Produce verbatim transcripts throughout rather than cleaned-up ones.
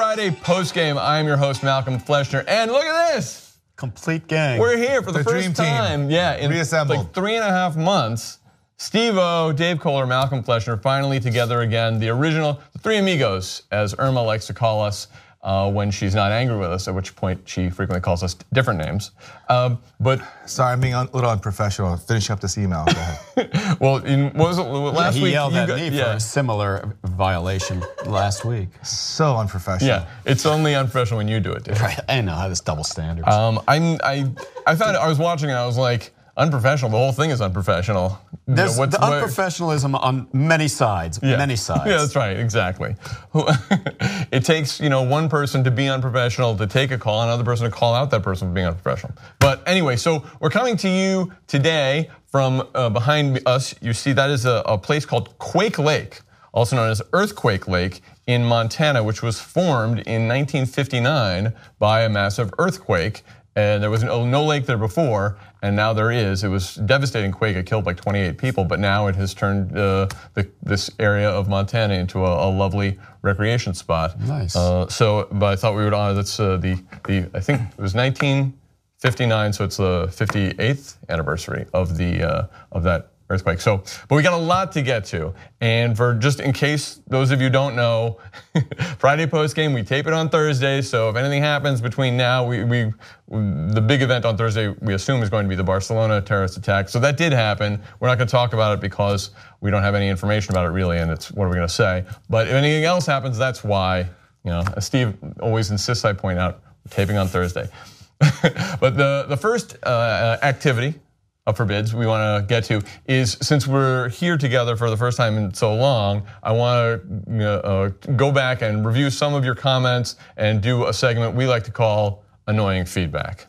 Friday postgame. I am your host, Malcolm Fleshner, and look at this. Complete gang. We're here for the, the first time. Team. Yeah, in Reassembled. like three and a half months. Steve-O, Dave Kohler, Malcolm Fleshner finally together again. The original, the three amigos, as Irma likes to call us uh, when she's not angry with us, at which point she frequently calls us different names. Um, but Sorry, I'm being a little unprofessional. Finishing up this email. Go ahead. Well, in, what was it, last yeah, he week? yelled you at got, me yeah. for a similar violation last week. So unprofessional. Yeah, it's only unprofessional when you do it, Dave. Right, I know, I have this double standard. Um, I, I, I found it, I was watching and I was like, unprofessional, the whole thing is unprofessional. You There's know, what's- the what- unprofessionalism on many sides, Yeah. many sides. Yeah, that's right, exactly. It takes, you know, one person to be unprofessional, to take a call, another person to call out that person for being unprofessional. But anyway, so we're coming to you today from uh, behind us. You see that is a, a place called Quake Lake, also known as Earthquake Lake in Montana, which was formed in nineteen fifty-nine by a massive earthquake. And there was no, no lake there before, and now there is. It was a devastating quake. It killed like twenty-eight people, but now it has turned uh, the, this area of Montana into a, a lovely recreation spot. Nice. Uh, so, but I thought we would honor. That's uh, the the. I think it was nineteen fifty-nine, so it's the fifty-eighth anniversary of the uh, of that earthquake. So, but we got a lot to get to, and for just in case those of you don't know, Friday post game we tape it on Thursday. So if anything happens between now, we, we the big event on Thursday we assume is going to be the Barcelona terrorist attack. So that did happen. We're not going to talk about it because we don't have any information about it really, and it's what are we going to say? But if anything else happens, that's why. You know, as Steve always insists I point out, we're taping on Thursday. But the the first uh, activity up for bids we want to get to is, since we're here together for the first time in so long, I want to you know, uh, go back and review some of your comments and do a segment we like to call annoying feedback.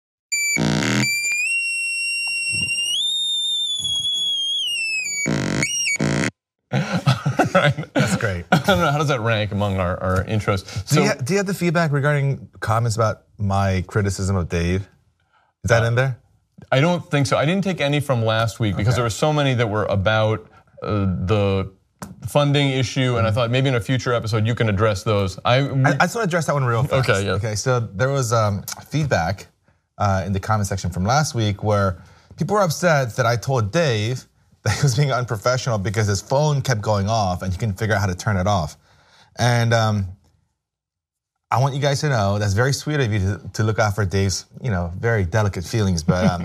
Right. That's great. I don't know, how does that rank among our, our intros? So, do, you, do you have the feedback regarding comments about my criticism of Dave? Is that uh, in there? I don't think so. I didn't take any from last week because okay. there were so many that were about uh, the funding issue, and I thought maybe in a future episode you can address those. I, I, I just want to address that one real fast. Okay, yeah. Okay, so there was um, feedback uh, in the comment section from last week where people were upset that I told Dave that he was being unprofessional because his phone kept going off and he couldn't figure out how to turn it off. And um, I want you guys to know that's very sweet of you to, to look out for Dave's, you know, very delicate feelings, but um,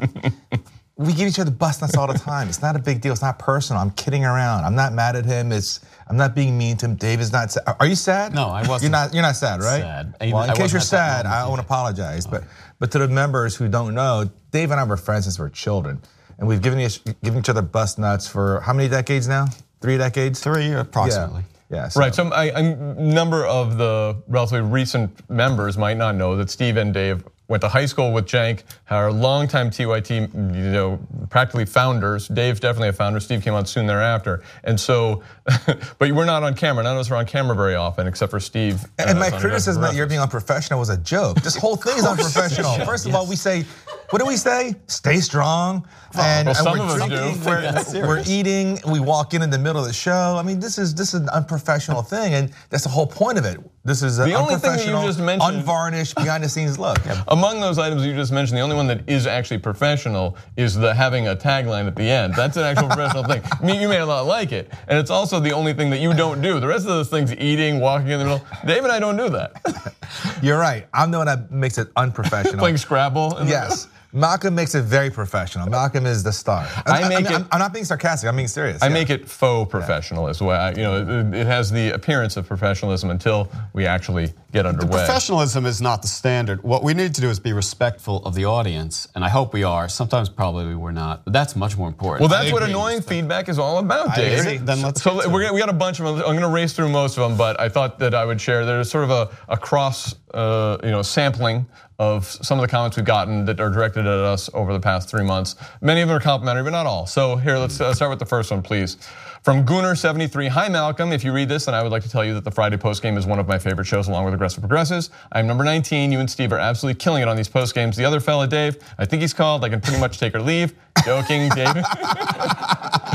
we give each other bust nuts all the time. It's not a big deal. It's not personal. I'm kidding around. I'm not mad at him. It's I'm not being mean to him. Dave is not sad. Are you sad? No, I wasn't. You're not. You're not sad, right? Sad. Well, in I case you're at that sad, I want to apologize. But but to the members who don't know, Dave and I were friends since we were children, and we've given each, given each other bust nuts for how many decades now? Three decades? Three, approximately. Yeah. Yeah, so. Right, so a number of the relatively recent members might not know that Steve and Dave went to high school with Cenk, are longtime T Y T, you know, practically founders. Dave's definitely a founder. Steve came on soon thereafter, and so, but we're not on camera. None of us are on camera very often, except for Steve. And, and my criticism that you're being unprofessional was a joke. This whole thing is unprofessional. First of yes. all, we say, what do we say? Stay strong. And, well, some and we're of drinking, us do. we're, yes, we're eating, we walk in in the middle of the show. I mean, this is this is an unprofessional thing, and that's the whole point of it. This is an the only thing that you just mentioned, unvarnished, behind the scenes look. Among those items you just mentioned, the only one that is actually professional is the having a tagline at the end. That's an actual professional thing. I mean, you may not like it, and it's also the only thing that you don't do. The rest of those things, eating, walking in the middle, Dave and I don't do that. You're right. I'm the one that makes it unprofessional. Playing Scrabble. Yes. Malcolm makes it very professional. Malcolm is the star. I make I'm, it, I'm not being sarcastic. I'm being serious. I yeah. make it faux professional as well. You know, it, it has the appearance of professionalism until we actually get underway. The professionalism is not the standard. What we need to do is be respectful of the audience, and I hope we are. Sometimes probably we're not, but that's much more important. Well, that's what annoying feedback is all about, Dave. I agree. Then let's so we're gonna, we got a bunch of them. I'm going to race through most of them, but I thought that I would share. There's sort of a, a cross, uh, you know, sampling of some of the comments we've gotten that are directed at us over the past three months. Many of them are complimentary, but not all. So here, let's start with the first one, please. From Gooner seventy-three, hi Malcolm, if you read this, then I would like to tell you that the Friday postgame is one of my favorite shows along with Aggressive Progressives. I'm number nineteen, you and Steve are absolutely killing it on these postgames. The other fella, Dave, I think he's called, I can pretty much take or leave. Joking, Dave.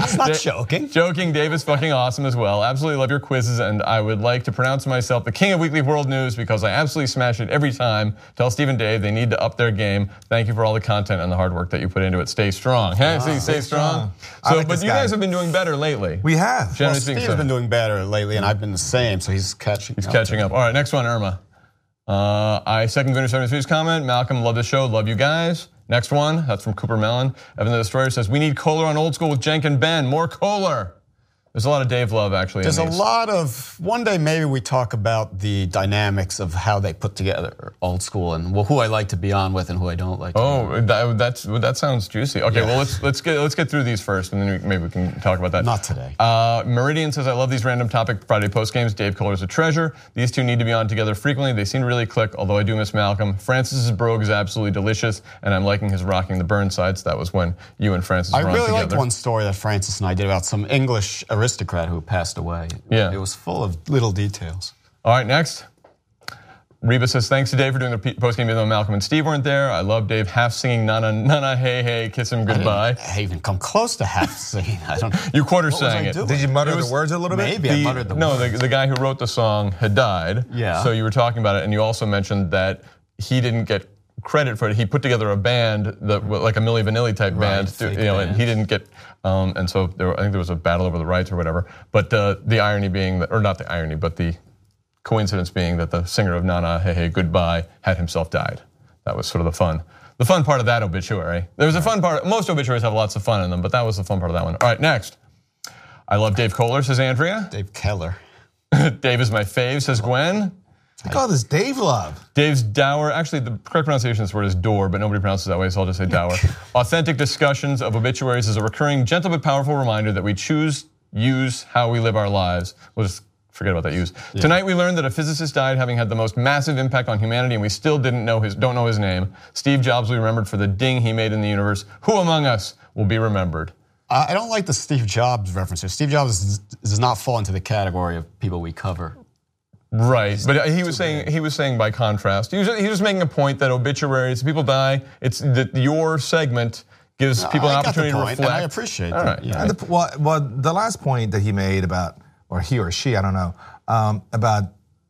It's not joking. Joking, Dave is fucking awesome as well. Absolutely love your quizzes, and I would like to pronounce myself the king of weekly world news because I absolutely smash it every time. Tell Steve and Dave they need to up their game. Thank you for all the content and the hard work that you put into it. Stay strong. Hey, see, stay strong. I So, like but this you guy. guys have been doing better lately. We have. Well, Generally speaking, Steve's so. been doing better lately, and I've been the same, so he's catching He's up. catching up. All right, next one, Irma. Uh, I second Gunnar seventy-three's comment. Malcolm, love the show, love you guys. Next one, that's from Cooper Mellon. Evan the Destroyer says, we need Kohler on Old School with Jenk and Ben. More Kohler. There's a lot of Dave love, actually. There's in a these. lot of, one day maybe we talk about the dynamics of how they put together Old School and who I like to be on with and who I don't like to be on. Oh, that, that's that sounds juicy. Okay, Yeah. well let's let's get let's get through these first, and then we, maybe we can talk about that. Not today. Uh, Meridian says, I love these random topic Friday post games. Dave Kohler's a treasure. These two need to be on together frequently. They seem to really click, although I do miss Malcolm. Francis's brogue is absolutely delicious, and I'm liking his rocking the Burnsides. That was when you and Francis I were on really together. liked one story that Francis and I did about some English aristocrat who passed away. Yeah. It was full of little details. All right, next. Reba says, thanks to Dave for doing the post game even though Malcolm and Steve weren't there. I love Dave half singing Nana, Nana, hey, hey, kiss him goodbye. I didn't even come close to half singing. I don't You quarter What was sang I it. doing? Did you mutter It was- the words a little bit? Maybe I muttered the no, words. the, the guy who wrote the song had died. Yeah. So you were talking about it, and you also mentioned that he didn't get credit for it. He put together a band that like a Milli Vanilli type Right, band, to, fake you know, and band. he didn't get. Um, and so there, I think there was a battle over the rights or whatever. But uh, the irony being that, or not the irony, but the coincidence being that the singer of Nana Hey Hey Goodbye had himself died. That was sort of the fun. The fun part of that obituary. There was a fun part. Most obituaries have lots of fun in them, but that was the fun part of that one. All right, next. I love Dave Kohler, says Andrea. Dave Keller. Dave is my fave, says Gwen. I call this Dave Love. Dave's dour, actually the correct pronunciation of this word is door, but nobody pronounces it that way, so I'll just say dour. Authentic discussions of obituaries is a recurring, gentle but powerful reminder that we choose, use how we live our lives. We'll just forget about that use. Yeah. Tonight we learned that a physicist died having had the most massive impact on humanity, and we still didn't know his, don't know his name. Steve Jobs will be remembered for the ding he made in the universe. Who among us will be remembered? Uh, I don't like the Steve Jobs reference here. Steve Jobs does not fall into the category of people we cover. Right, but he was saying he was saying by contrast, he was he was making a point that obituaries, people die. It's that your segment gives people I an got the opportunity to point, reflect. and I appreciate All that. right. Yeah. And the, well, well, the last point that he made about, or he or she, I don't know, um, about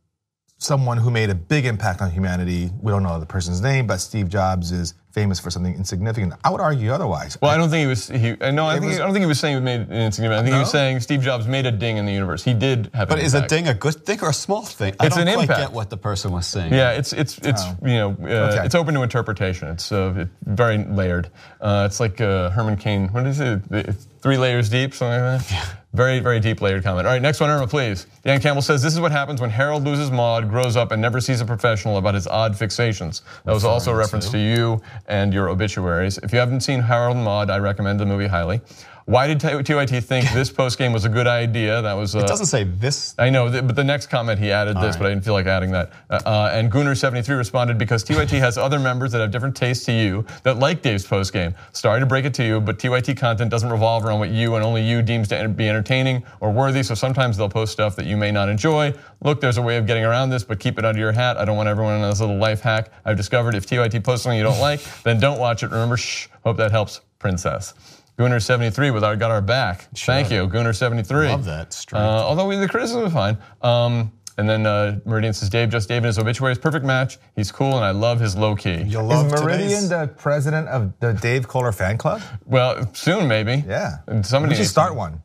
someone who made a big impact on humanity. We don't know the person's name, but Steve Jobs is famous for something insignificant. I would argue otherwise. Well, I don't think he was. He no, I, think was- he, I don't think he was saying it made an insignificant. I think he was No? saying Steve Jobs made a ding in the universe. He did have. But an is a impact. ding a good thing or a small thing? I It's don't an quite impact. get what the person was saying. Yeah, it's it's it's Oh. you know uh, Okay. it's open to interpretation. It's uh, it, very layered. Uh, it's like uh, Herman Cain. What is it? It's three layers deep, something like that. Yeah. Very very deep layered comment. All right, next one, Irma, please. Dan Campbell says this is what happens when Harold loses Maude, grows up, and never sees a professional about his odd fixations. That was also a reference to. to you and your obituaries. If you haven't seen Harold and Maude, I recommend the movie highly. Why did T Y T think this post game was a good idea? That was. Uh, It doesn't say this. I know, but the next comment he added this, right. but I didn't feel like adding that. Uh, and Gunner seventy-three responded, because T Y T has other members that have different tastes to you that like Dave's post game. Sorry to break it to you, but T Y T content doesn't revolve around what you and only you deems to be entertaining or worthy, so sometimes they'll post stuff that you may not enjoy. Look, there's a way of getting around this, but keep it under your hat. I don't want everyone in this little life hack I've discovered. If T Y T posts something you don't like, then don't watch it. Remember, shh, hope that helps, Princess. Gunner seventy-three with our got our back. Sure. Thank you, Gunner seventy-three. Love that strength. Uh, although we, the criticism is fine. Um, and then uh, Meridian says, Dave, just Dave in his obituary is perfect match. He's cool and I love his low key. You'll love Is Meridian today's- the president of the Dave Kohler fan club? Well, soon maybe. Yeah. And somebody we should needs- start one.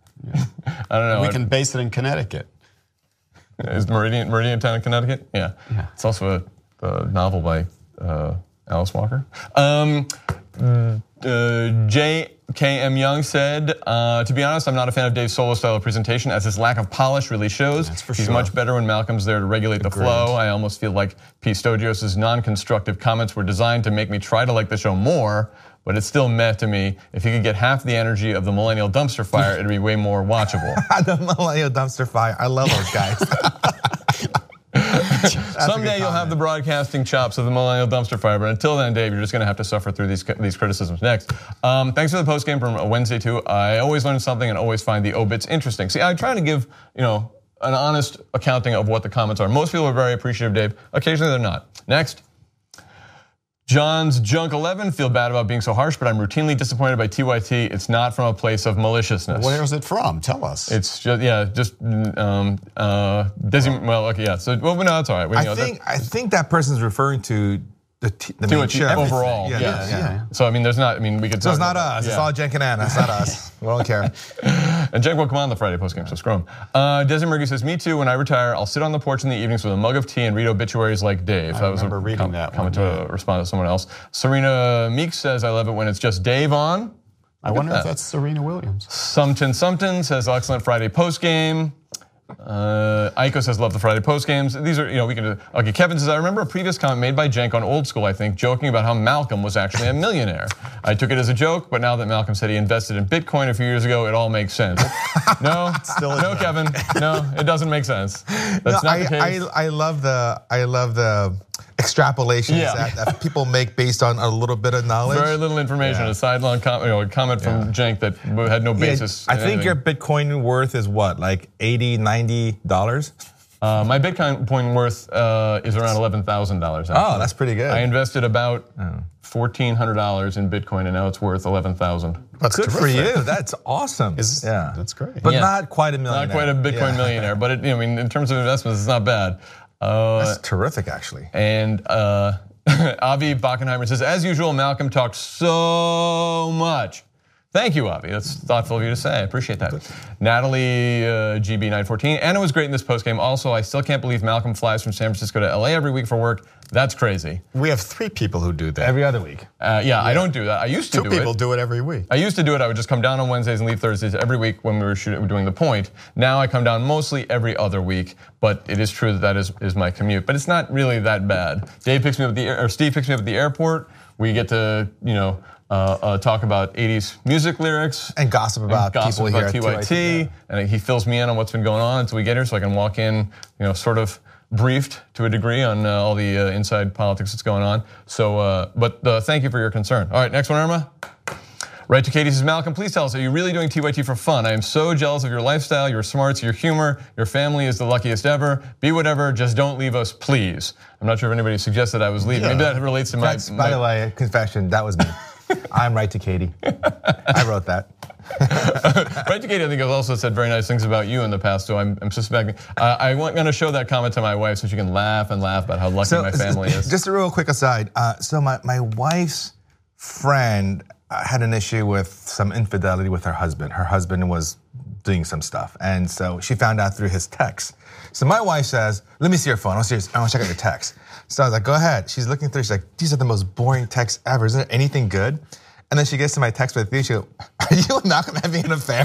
I don't know. We can base it in Connecticut. Is Meridian Meridian town in Connecticut? Yeah. Yeah. It's also a, a novel by uh, Alice Walker. Um, uh, J K M Young said, uh, to be honest, I'm not a fan of Dave's solo style of presentation, as his lack of polish really shows. That's for He's sure. much better when Malcolm's there to regulate the Agreed. flow. I almost feel like P. Stodios' non-constructive comments were designed to make me try to like the show more, but it's still meh to me. If you could get half the energy of the Millennial Dumpster Fire, it'd be way more watchable. The Millennial Dumpster Fire. I love those guys. Someday you'll have the broadcasting chops of the Millennial Dumpster Fire, but until then, Dave, you're just going to have to suffer through these these criticisms. Next, um, thanks for the post game from Wednesday too. I always learn something and always find the obits interesting. See, I try to give you know an honest accounting of what the comments are. Most people are very appreciative, Dave. Occasionally, they're not. Next. John's Junk eleven, feel bad about being so harsh, but I'm routinely disappointed by T Y T. It's not from a place of maliciousness. Where is it from? Tell us. It's just, yeah, just, um, uh, Desi, well, okay, yeah, so, well, no, it's all right. We, I know, think that, I think that person's referring to the, t- the main show. overall, yeah, yes. yeah, yeah. So, I mean, there's not, I mean, we could So talk it's not about, us, yeah. it's all Cenk and Anna, it's not us. We don't care. And Cenk will come on the Friday postgame, so screw him. Uh, Desi Murgy says, me too, when I retire, I'll sit on the porch in the evenings with a mug of tea and read obituaries like Dave. I that was a remember reading com- that comment one, to yeah. respond to someone else. Serena Meeks says, I love it when it's just Dave on. I wonder that. if that's Serena Williams. Sumpton Sumpton says, excellent Friday postgame. Uh, Aiko says, love the Friday post games. These are, you know, we can do. Okay, Kevin says, I remember a previous comment made by Cenk on Old School, I think, joking about how Malcolm was actually a millionaire. I took it as a joke, but now that Malcolm said he invested in Bitcoin a few years ago, it all makes sense. No, Still a no, joke. Kevin, no, it doesn't make sense. That's No, not I, the case. I, I love the I love the extrapolations Yeah. that, that people make based on a little bit of knowledge. Very little information. Yeah. A sideline comment, you know, a comment from Cenk that had no Yeah, basis. I in think anything. your Bitcoin worth is what, like eighty, ninety dollars? Uh, my Bitcoin worth uh, is around eleven thousand dollars. Oh, that's pretty good. I invested about fourteen hundred dollars in Bitcoin, and now it's worth eleven thousand. That's good for terrific. you. That's awesome. Is- yeah, that's great. But Yeah. not quite a millionaire. Not quite a Bitcoin Yeah. millionaire, but it, you know, I mean, in terms of investments, it's not bad. Uh, That's terrific, actually. and uh, Avi Bockenheimer says, as usual, Malcolm talked so much. Thank you, Avi. That's thoughtful of you to say. I appreciate that. Natalie uh, G B nine fourteen. Anna was great in this postgame. Also, I still can't believe Malcolm flies from San Francisco to L A every week for work. That's crazy. We have three people who do that. Every other week. Uh, yeah, I don't do that. I used to Two do people it. do it every week. I used to do it. I would just come down on Wednesdays and leave Thursdays every week when we were shooting, doing The Point. Now I come down mostly every other week, but it is true that that is, is my commute. But it's not really that bad. Dave picks me up at the or Steve picks me up at the airport. We get to you know uh, uh, talk about eighties music lyrics And gossip about and gossip people about here T Y at T, T Y T. and he fills me in on what's been going on until we get here, so I can walk in, you know, sort of briefed to a degree on uh, all the uh, inside politics that's going on. So, uh, but uh, thank you for your concern. All right, next one, Irma. Right to Katie says, Malcolm, please tell us, are you really doing T Y T for fun? I am so jealous of your lifestyle, your smarts, your humor. Your family is the luckiest ever. Be whatever, just don't leave us, please. I'm not sure if anybody suggested I was leaving. Maybe that relates to my. That's, by the my way, confession, that was me. I'm right to Katie. I wrote that. Right to Katie, I think, has also said very nice things about you in the past, so I'm, I'm suspecting. Uh, I want going to show that comment to my wife so she can laugh and laugh about how lucky my family is. Just a real quick aside. Uh, so my, my wife's friend had an issue with some infidelity with her husband. Her husband was doing some stuff, and so she found out through his text. So my wife says, let me see your phone, I want to check out your text. So I was like, go ahead. She's looking through, she's like, these are the most boring texts ever. Isn't there anything good? And then she gets to my text with me, she goes, are you and Malcolm having an affair?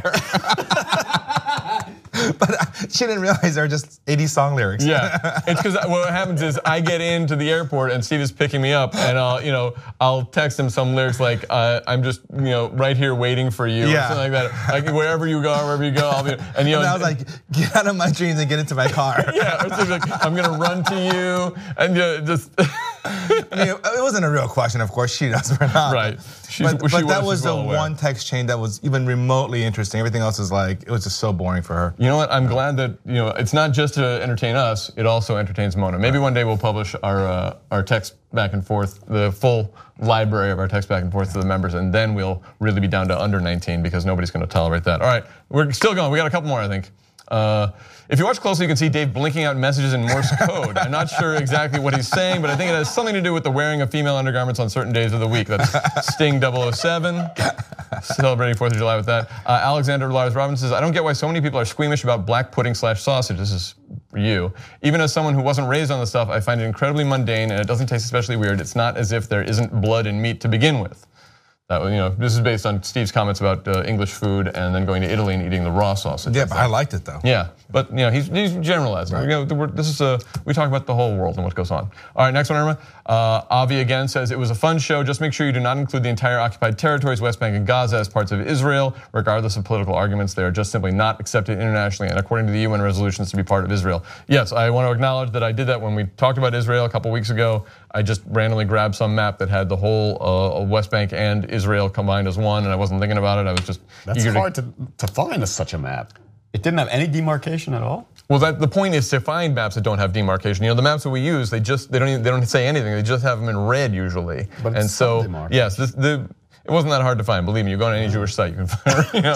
But she didn't realize they were just eighty song lyrics. Yeah, it's because what happens is I get into the airport and Steve is picking me up, and I'll, you know, I'll text him some lyrics like, uh, "I'm just, you know, right here waiting for you," Yeah. or something like that. Like wherever you go, wherever you go, I'll be. And you know, And I was like, get out of my dreams and get into my car. yeah, or something like, I'm gonna run to you, and you know, just I mean, it wasn't a real question, of course. She knows we're not. right. She's, But, she but that she's was the well aware. one text chain that was even remotely interesting. Everything else was like, it was just so boring for her. You know what? I'm glad that you know it's not just to entertain us; it also entertains Mona. Maybe one day we'll publish our uh, our text back and forth, the full library of our text back and forth to the members, and then we'll really be down to under nineteen because nobody's going to tolerate that. All right, we're still going. We got a couple more, I think. Uh, if you watch closely, you can see Dave blinking out messages in Morse code. I'm not sure exactly what he's saying, but I think it has something to do with the wearing of female undergarments on certain days of the week. That's Sting double oh seven, celebrating fourth of July with that. Uh, Alexander Lars Robinson says, I don't get why so many people are squeamish about black pudding slash sausage. This is for you. Even as someone who wasn't raised on the stuff, I find it incredibly mundane and it doesn't taste especially weird. It's not as if there isn't blood and meat to begin with. That, you know, this is based on Steve's comments about uh, English food and then going to Italy and eating the raw sausage. Yeah, but I liked it though. Yeah, but you know, he's, he's generalizing. You know, we're- this is a, we talk about the whole world and what goes on. All right, next one, Irma. Uh, Avi again says, it was a fun show. Just make sure you do not include the entire occupied territories, West Bank and Gaza, as parts of Israel. Regardless of political arguments, they are just simply not accepted internationally and according to the U N resolutions to be part of Israel. Yes, I want to acknowledge that I did that when we talked about Israel a couple weeks ago. I just randomly grabbed some map that had the whole uh, West Bank and Israel combined as one, and I wasn't thinking about it. I was just That's eager hard to, to find a, such a map. It didn't have any demarcation at all? Well, that the point is to find maps that don't have demarcation. You know, the maps that we use, they just they don't even, they don't say anything. They just have them in red usually. But and it's so some demarcation. yes, this, the it wasn't that hard to find. Believe me, you go on any Jewish site, you can find. You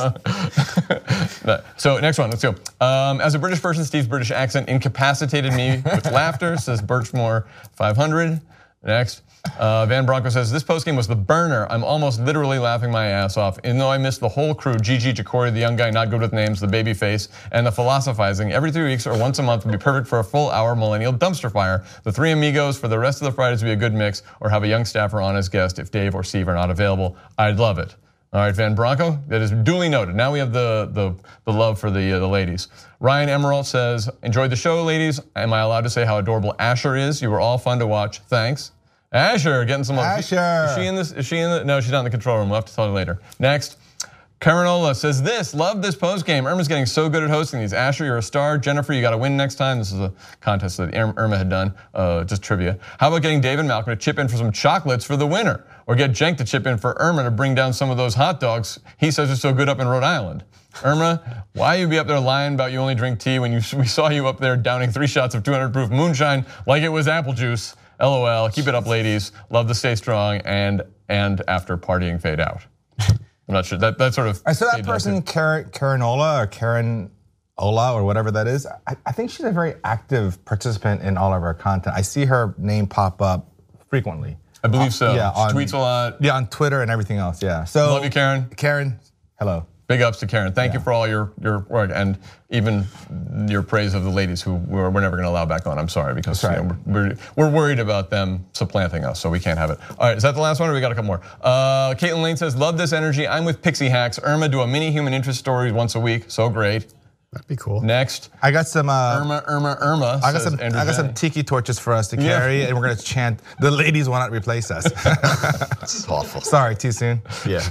know. So next one, let's go. Um, as a British person, Steve's British accent incapacitated me with laughter. Says Birchmore five hundred. Next. Uh, Van Bronco says, this postgame was the burner. I'm almost literally laughing my ass off. Even though I missed the whole crew, Gigi, Jacory, the young guy not good with names, the baby face, and the philosophizing, every three weeks or once a month would be perfect for a full hour millennial dumpster fire. The three amigos for the rest of the Fridays would be a good mix, or have a young staffer on as guest if Dave or Steve are not available. I'd love it. All right, Van Bronco, that is duly noted. Now we have the the, the love for the uh, the ladies. Ryan Emerald says, enjoyed the show, ladies. Am I allowed to say how adorable Asher is? You were all fun to watch. Thanks. Asher, getting some love. Asher. Is she in this? Is she in the? No, she's not in the control room. We'll have to tell her later. Next. Caranola says this, love this post game. Irma's getting so good at hosting these. Asher, you're a star. Jennifer, you got to win next time. This is a contest that Irma had done, uh, just trivia. How about getting Dave and Malcolm to chip in for some chocolates for the winner? Or get Cenk to chip in for Irma to bring down some of those hot dogs he says are so good up in Rhode Island. Irma, why you be up there lying about you only drink tea when you, we saw you up there downing three shots of two hundred proof moonshine like it was apple juice? LOL, keep it up, ladies. Love to stay strong and and after partying fade out. I'm not sure. That that sort of. I saw that person, Karen Karenola or Karen Ola or whatever that is. I, I think she's a very active participant in all of our content. I see her name pop up frequently. I believe so. Yeah, she on, tweets a lot. Yeah, on Twitter and everything else. Yeah. So love you, Karen. Karen, hello. Big ups to Karen. Thank yeah. you for all your your work and even your praise of the ladies who we're, we're never going to allow back on. I'm sorry because right. you know, we're, we're worried about them supplanting us, so we can't have it. All right, is that the last one, or we got a couple more? Uh, Caitlin Lane says, "Love this energy. I'm with Pixie Hacks. Irma do a mini human interest story once a week. So great." That'd be cool. Next, I got some uh, Irma, Irma, Irma. I got some. Andrew I got J. some tiki torches for us to carry, yeah. and we're gonna chant. The ladies will not replace us. It's awful. Sorry, too soon. Yeah.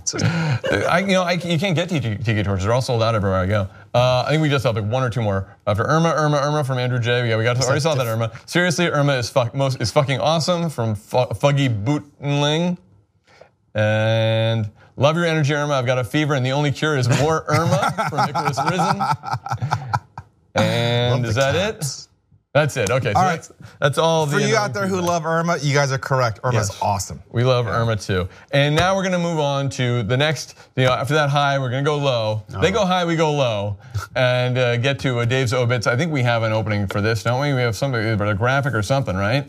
I, you know, I, you can't get tiki, tiki torches. They're all sold out everywhere I go. Uh, I think we just have like one or two more after Irma, Irma, Irma from Andrew J. Yeah, we got. To, already saw that Irma. Seriously, Irma is fuck, most is fucking awesome from Fuggy Bootling, and. Love your energy, Irma. I've got a fever, and the only cure is more Irma from Nicholas Risen. And is that cats. it? That's it. Okay, so all right. that's, that's all. For the you out there who love Irma, you guys are correct. Irma's yes. awesome. We love yeah. Irma too. And now we're gonna move on to the next. You know, after that high, we're gonna go low. Oh. They go high, we go low, and uh, get to uh, Dave's obits. I think we have an opening for this, don't we? We have something, a graphic or something, right?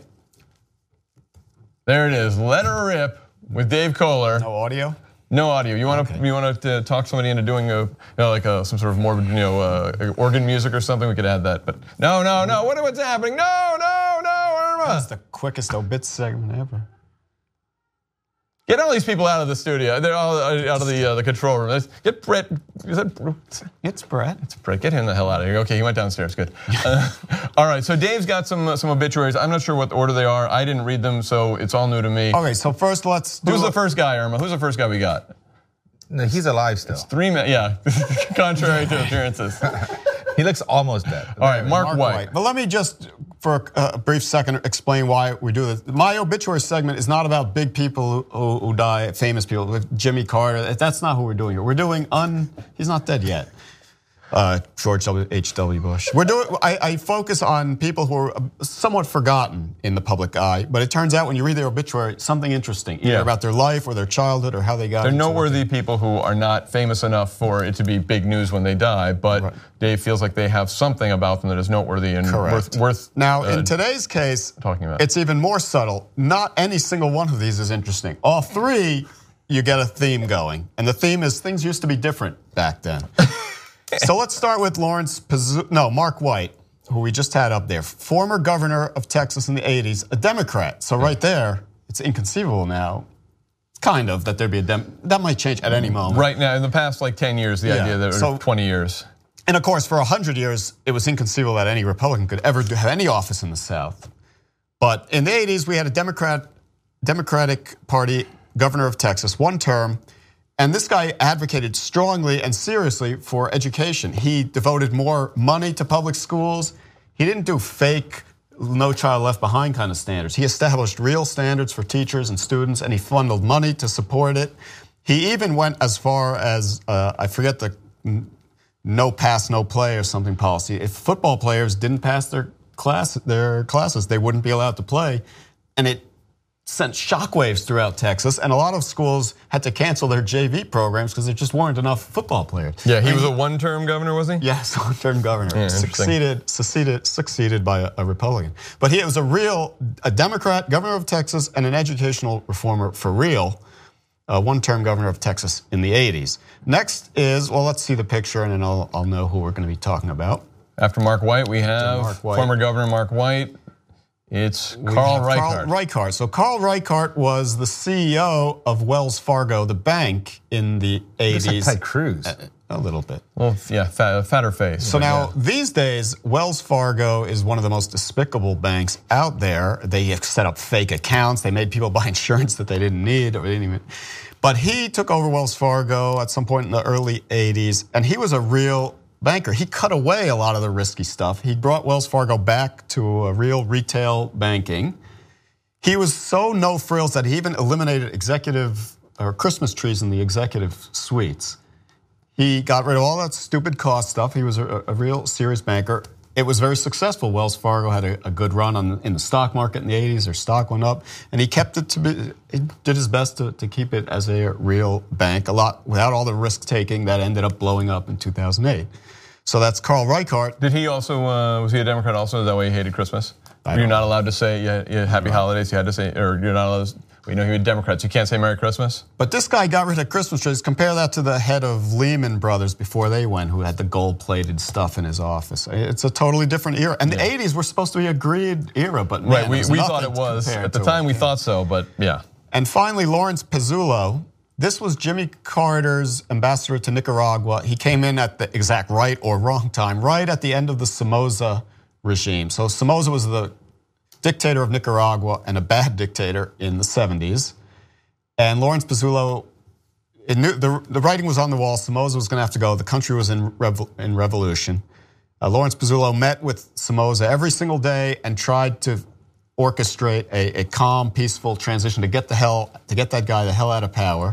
There it is. Let her rip with Dave Kohler. No audio. No audio. You want to okay. you want to talk somebody into doing a you know like a, some sort of morbid you know uh, organ music or something? We could add that. But no, no, no. What what's happening? No, no, no, Irma. That's the quickest obits segment ever. Get all these people out of the studio. They're all out of the uh, the control room. Get Brett. Is that, it's Brett. It's Brett. Get him the hell out of here. Okay, he went downstairs. Good. uh, all right. So Dave's got some uh, some obituaries. I'm not sure what order they are. I didn't read them, so it's all new to me. Okay. So first, let's. Do Who's the first guy, Irma? Who's the first guy we got? No, he's alive still. It's three men. Yeah. Contrary to appearances. He looks almost dead. All right, Mark, Mark White. White. But let me just, for a brief second, explain why we do this. My obituary segment is not about big people who, who die, famous people, like Jimmy Carter. That's not who we're doing here. We're doing un. He's not dead yet. Uh, George H W Bush. We're doing. I, I focus on people who are somewhat forgotten in the public eye, but it turns out when you read their obituary, something interesting, either yeah. about their life or their childhood or how they got. They're noteworthy people who are not famous enough for it to be big news when they die, but right. Dave feels like they have something about them that is noteworthy and Correct. worth. worth now, uh, in today's case, talking about it's even more subtle. Not any single one of these is interesting. All three, you get a theme going, and the theme is things used to be different back then. So let's start with Lawrence Pizzu, no, Mark White, who we just had up there. Former governor of Texas in the eighties, a Democrat. So right there, it's inconceivable now, kind of, that there'd be a Dem, that might change at any moment. Right now, in the past like ten years, the yeah. idea that, so, twenty years. And of course, for one hundred years, it was inconceivable that any Republican could ever do, have any office in the South. But in the eighties, we had a Democrat, Democratic Party governor of Texas, one term. And this guy advocated strongly and seriously for education. He devoted more money to public schools. He didn't do fake, no child left behind kind of standards. He established real standards for teachers and students, and he funneled money to support it. He even went as far as, uh, I forget the no pass, no play or something policy. If football players didn't pass their class, their classes, they wouldn't be allowed to play. And it sent shockwaves throughout Texas, and a lot of schools had to cancel their J V programs because there just weren't enough football players. Yeah, he was a one-term governor, was he? Yes, one-term governor. Yeah, succeeded, succeeded, succeeded by a, a Republican. But he was a real, a Democrat, governor of Texas, and an educational reformer for real. Uh, one-term governor of Texas in the eighties. Next is, well, let's see the picture, and then I'll, I'll know who we're going to be talking about. After Mark White, we have Mark White. former Governor Mark White. It's Carl Reichardt. Carl Reichardt. So Carl Reichardt was the C E O of Wells Fargo, the bank, in the eighties. It's like Ted Cruz. A, a little bit. Well, yeah, fat, fatter face. So now, yeah. these days, Wells Fargo is one of the most despicable banks out there. They have set up fake accounts. They made people buy insurance that they didn't need or didn't even. But he took over Wells Fargo at some point in the early eighties, and he was a real banker. He cut away a lot of the risky stuff. He brought Wells Fargo back to a real retail banking. He was so no frills that he even eliminated executive or Christmas trees in the executive suites. He got rid of all that stupid cost stuff. He was a, a real serious banker. It was very successful. Wells Fargo had a, a good run on, in the stock market in the eighties. Their stock went up, and he kept it to be. He did his best to, to keep it as a real bank. A lot without all the risk taking that ended up blowing up in two thousand eight. So that's Carl Reichardt. Did he also, uh, was he a Democrat also? Is that why he hated Christmas? You're not allowed to say yeah, yeah, happy holidays. You had to say, or you're not allowed to, we know he was Democrats. You can't say Merry Christmas? But this guy got rid of Christmas trees. Compare that to the head of Lehman Brothers before they went, who had the gold-plated stuff in his office. It's a totally different era. And the yeah. eighties were supposed to be a great era, but man, right, we, we thought it was. At the time, we yeah. thought so, but yeah. And finally, Lawrence Pizzullo. This was Jimmy Carter's ambassador to Nicaragua. He came in at the exact right or wrong time, right at the end of the Somoza regime. So Somoza was the dictator of Nicaragua and a bad dictator in the seventies. And Lawrence Pizzullo, it knew, the, the writing was on the wall. Somoza was going to have to go. The country was in, revo, in revolution. Uh, Lawrence Pizzullo met with Somoza every single day and tried to orchestrate a, a calm, peaceful transition to get the hell, to get that guy the hell out of power.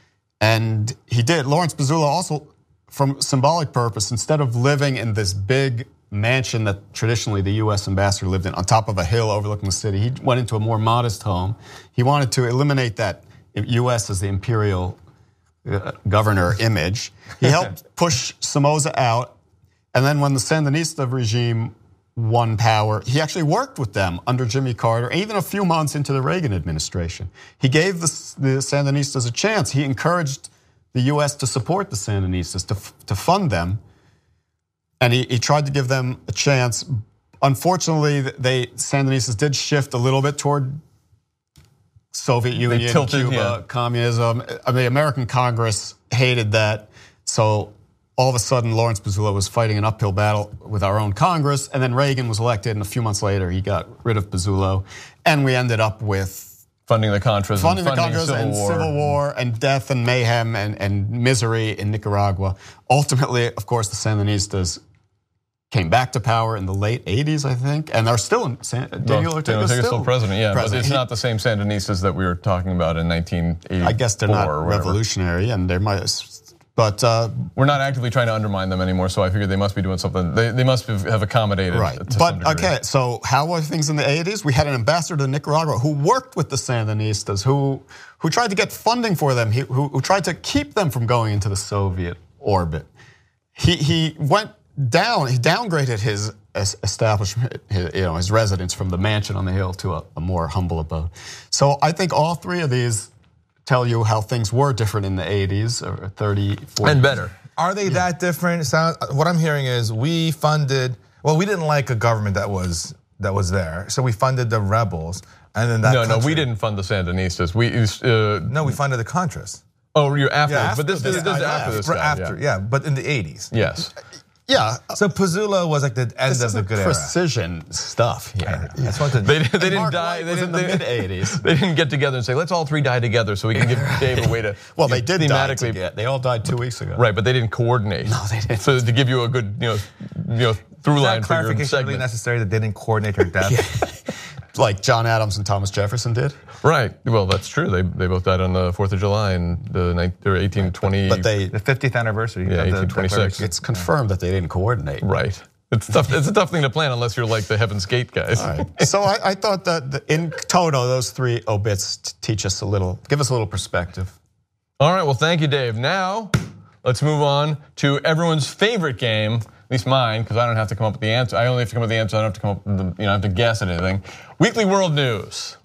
And he did. Lawrence Pizzullo also, from symbolic purpose, instead of living in this big mansion that traditionally the U S ambassador lived in on top of a hill overlooking the city, he went into a more modest home. He wanted to eliminate that U S as the imperial uh, governor image. He helped push Somoza out. And then when the Sandinista regime won power, he actually worked with them under Jimmy Carter, even a few months into the Reagan administration. He gave the, the Sandinistas a chance. He encouraged the U S to support the Sandinistas, to, to fund them. And he, he tried to give them a chance. Unfortunately, they Sandinistas did shift a little bit toward Soviet Union, tilted, Cuba, yeah. communism. I mean, the American Congress hated that. So all of a sudden, Lawrence Pizzullo was fighting an uphill battle with our own Congress. And then Reagan was elected, and a few months later, he got rid of Pizzullo. And we ended up with funding the Contras, funding and the funding Contras civil and war. civil war and death and mayhem and, and misery in Nicaragua. Ultimately, of course, the Sandinistas came back to power in the late eighties, I think, and are still in. San, Daniel well, Ortega is still, still president, yeah, president. but it's He, not the same Sandinistas that we were talking about in nineteen eighty-four. I guess they're not revolutionary, and they might. But uh, we're not actively trying to undermine them anymore, so I figured they must be doing something. They, they must have accommodated. Right. To but some degree. Okay, so how were things in the eighties? We had an ambassador to Nicaragua who worked with the Sandinistas, who who tried to get funding for them, he, who, who tried to keep them from going into the Soviet orbit. He he went down. He downgraded his establishment, his, you know, his residence from the mansion on the hill to a, a more humble abode. So I think all three of these tell you how things were different in the eighties or thirty, forty. And better. Are they yeah. that different? Sound, what I'm hearing is we funded, well, we didn't like a government that was that was there. So we funded the rebels. And then that No, country, no, we didn't fund the Sandinistas. We uh, No, we funded the Contras. Oh, you're after, yeah, this, after but this, this this, this is guy after left. this guy. After, yeah. yeah, but in the eighties. Yes. Yeah. So Pizzullo was like the end this of the good precision era. stuff here. I just wanted to, they, they didn't Mark die. White They was didn't, in the they, mid eighties. They didn't get together and say, let's all three die together so we can give Dave a way to. Well, they did die thematically. together. They all died two weeks ago. Right, but they didn't coordinate. No, they didn't. So to give you a good, you know, you know, through is line that for your clarification segment. really necessary that they didn't coordinate her death? Like John Adams and Thomas Jefferson did? Right. Well, that's true. They they both died on the Fourth of July in the eighteen twenty. But they, The fiftieth anniversary. Yeah, of the eighteen twenty-six. it's confirmed that they didn't coordinate. Right. It's tough. It's a tough thing to plan unless you're like the Heaven's Gate guys. All right. So I, I thought that the, in toto, those three obits t- teach us a little, give us a little perspective. All right. Well, thank you, Dave. Now let's move on to everyone's favorite game. At least mine, because I don't have to come up with the answer. I only have to come up with the answer. I don't have to come up with the, you know, I have to guess at anything. Weekly World News.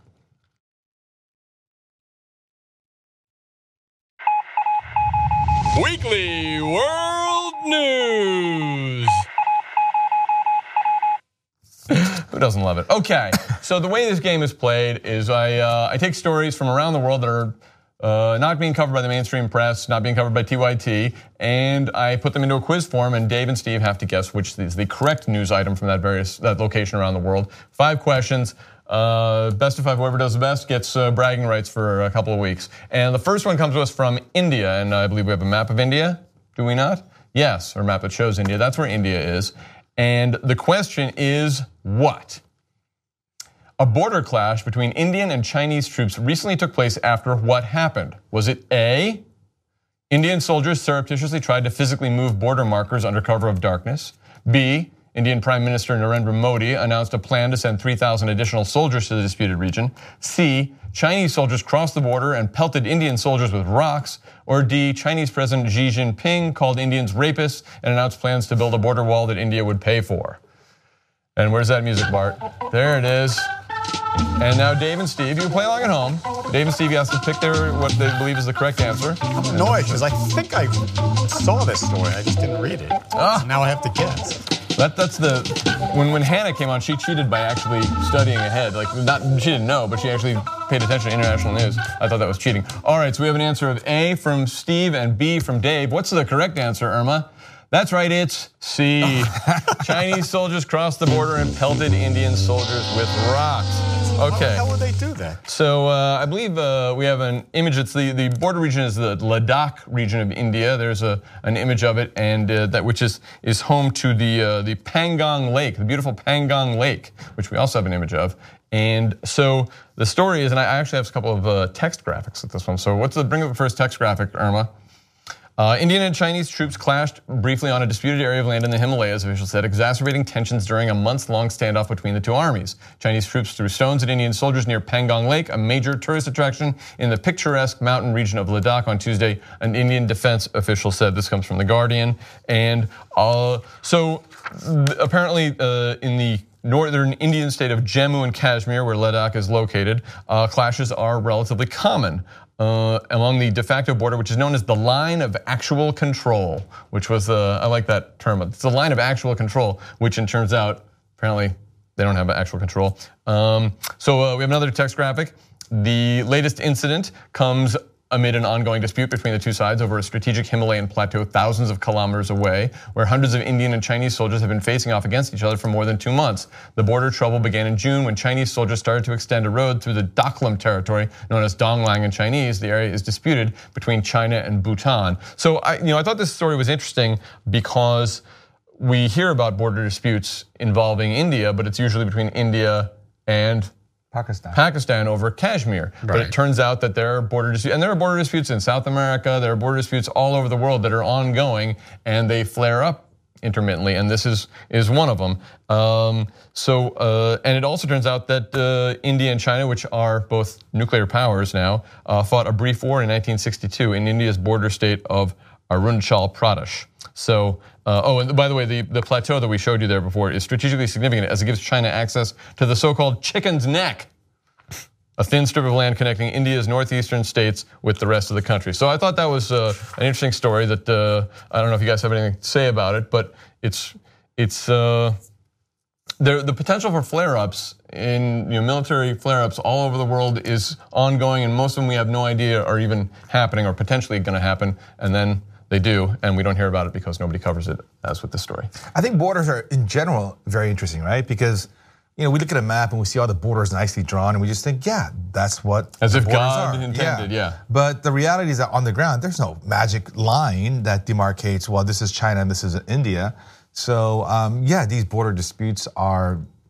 Weekly World News. Who doesn't love it? Okay, so the way this game is played is I uh, I take stories from around the world that are Uh, not being covered by the mainstream press, not being covered by T Y T, and I put them into a quiz form, and Dave and Steve have to guess which is the correct news item from that various that location around the world. Five questions. Uh, best of five, whoever does the best gets uh, bragging rights for a couple of weeks. And the first one comes to us from India, and I believe we have a map of India. Do we not? Yes, or a map that shows India. That's where India is. And the question is what? A border clash between Indian and Chinese troops recently took place after what happened? Was it A, Indian soldiers surreptitiously tried to physically move border markers under cover of darkness? B, Indian Prime Minister Narendra Modi announced a plan to send three thousand additional soldiers to the disputed region? C, Chinese soldiers crossed the border and pelted Indian soldiers with rocks? Or D, Chinese President Xi Jinping called Indians rapists and announced plans to build a border wall that India would pay for? And where's that music, Bart? There it is. And now Dave and Steve, you can play along at home. Dave and Steve, you have to pick their what they believe is the correct answer. I'm annoyed because I think I saw this story, I just didn't read it. Ah. So now I have to guess. That, that's the when when Hannah came on, she cheated by actually studying ahead. Like not she didn't know, but she actually paid attention to international news. I thought that was cheating. All right, so we have an answer of A from Steve and B from Dave. What's the correct answer, Irma? That's right, it's C. Chinese soldiers crossed the border and pelted Indian soldiers with rocks. Okay. How would they do that? So uh, I believe uh, we have an image. It's the, the border region is the Ladakh region of India. There's a an image of it, and uh, that which is is home to the uh, the Pangong Lake, the beautiful Pangong Lake, which we also have an image of. And so the story is, and I actually have a couple of uh, text graphics at this one. So what's the bring up the first text graphic, Irma? Uh, Indian and Chinese troops clashed briefly on a disputed area of land in the Himalayas, officials said, exacerbating tensions during a months-long standoff between the two armies. Chinese troops threw stones at Indian soldiers near Pangong Lake, a major tourist attraction in the picturesque mountain region of Ladakh on Tuesday, an Indian defense official said. This comes from The Guardian. And uh, so apparently uh, in the northern Indian state of Jammu and Kashmir, where Ladakh is located, uh, clashes are relatively common. Uh, along the de facto border, which is known as the line of actual control, which was, uh, I like that term. It's the line of actual control, which it turns out, apparently, they don't have actual control. Um, so uh, we have another text graphic. The latest incident comes amid an ongoing dispute between the two sides over a strategic Himalayan plateau thousands of kilometers away, where hundreds of Indian and Chinese soldiers have been facing off against each other for more than two months. The border trouble began in June when Chinese soldiers started to extend a road through the Doklam territory, known as Donglang in Chinese. The area is disputed between China and Bhutan. So I, you know, I thought this story was interesting because we hear about border disputes involving India, but it's usually between India and Pakistan. Pakistan over Kashmir. Right. But it turns out that there are border disputes, and there are border disputes in South America, there are border disputes all over the world that are ongoing, and they flare up intermittently, and this is is one of them. Um, so, uh, and it also turns out that uh, India and China, which are both nuclear powers now, uh, fought a brief war in nineteen sixty-two in India's border state of Arunachal Pradesh. So, uh, oh, and by the way, the, the plateau that we showed you there before is strategically significant as it gives China access to the so-called Chicken's Neck, a thin strip of land connecting India's northeastern states with the rest of the country. So I thought that was uh, an interesting story that uh, I don't know if you guys have anything to say about it, but it's it's uh, there, the potential for flare-ups in you know, military flare-ups all over the world is ongoing, and most of them we have no idea are even happening or potentially going to happen, and then they do, and we don't hear about it because nobody covers it, as with this story. I think borders are, in general, very interesting, right? Because you know, we look at a map and we see all the borders nicely drawn, and we just think, yeah, that's what as if borders God are. intended, yeah. yeah. But the reality is that on the ground, there's no magic line that demarcates, well, this is China and this is India. So um, yeah, these border disputes are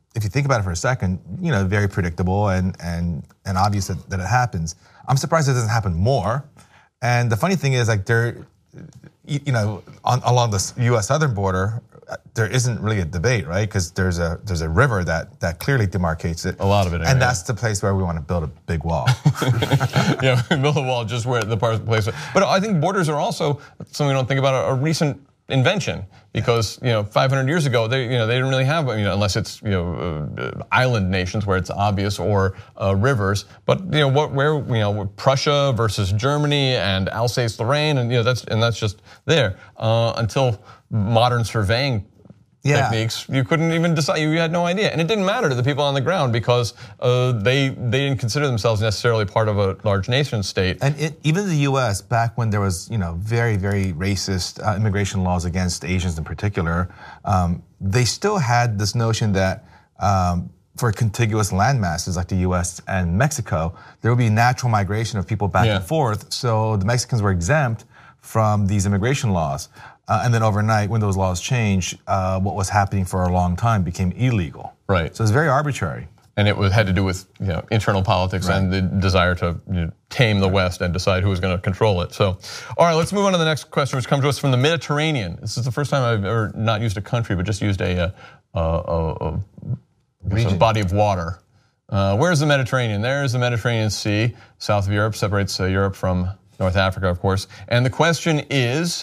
if you think about it for a second, you know, very predictable and and and obvious that, that it happens. I'm surprised it doesn't happen more. And the funny thing is, like, there, you know, on, along the U S southern border, there isn't really a debate, right? Because there's a there's a river that that clearly demarcates it. A lot of it, and anyway. That's the place where we want to build a big wall. Yeah, build a wall just where the part of the place. But I think borders are also something we don't think about, a, a recent invention, because you know five hundred years ago they you know they didn't really have, you know, unless it's you know uh, island nations where it's obvious, or uh, rivers. But you know what where you know Prussia versus Germany and Alsace-Lorraine, and you know that's and that's just there uh, until modern surveying yeah. techniques. You couldn't even decide. You had no idea, and it didn't matter to the people on the ground because uh, they they didn't consider themselves necessarily part of a large nation state. And it, even the U S back when there was you know very very racist uh, immigration laws against Asians in particular, um, they still had this notion that um, for contiguous land masses like the U S and Mexico, there would be natural migration of people back yeah. and forth. So the Mexicans were exempt from these immigration laws. Uh, and then overnight, when those laws changed, uh, what was happening for a long time became illegal. Right. So it's very arbitrary. And it was, had to do with you know, internal politics right. and the desire to you know, tame the West and decide who was going to control it. So, all right, let's move on to the next question, which comes to us from the Mediterranean. This is the first time I've ever not used a country, but just used a, a, a, a, a body of water. Uh, where's the Mediterranean? There's the Mediterranean Sea. South of Europe separates uh, Europe from North Africa, of course. And the question is,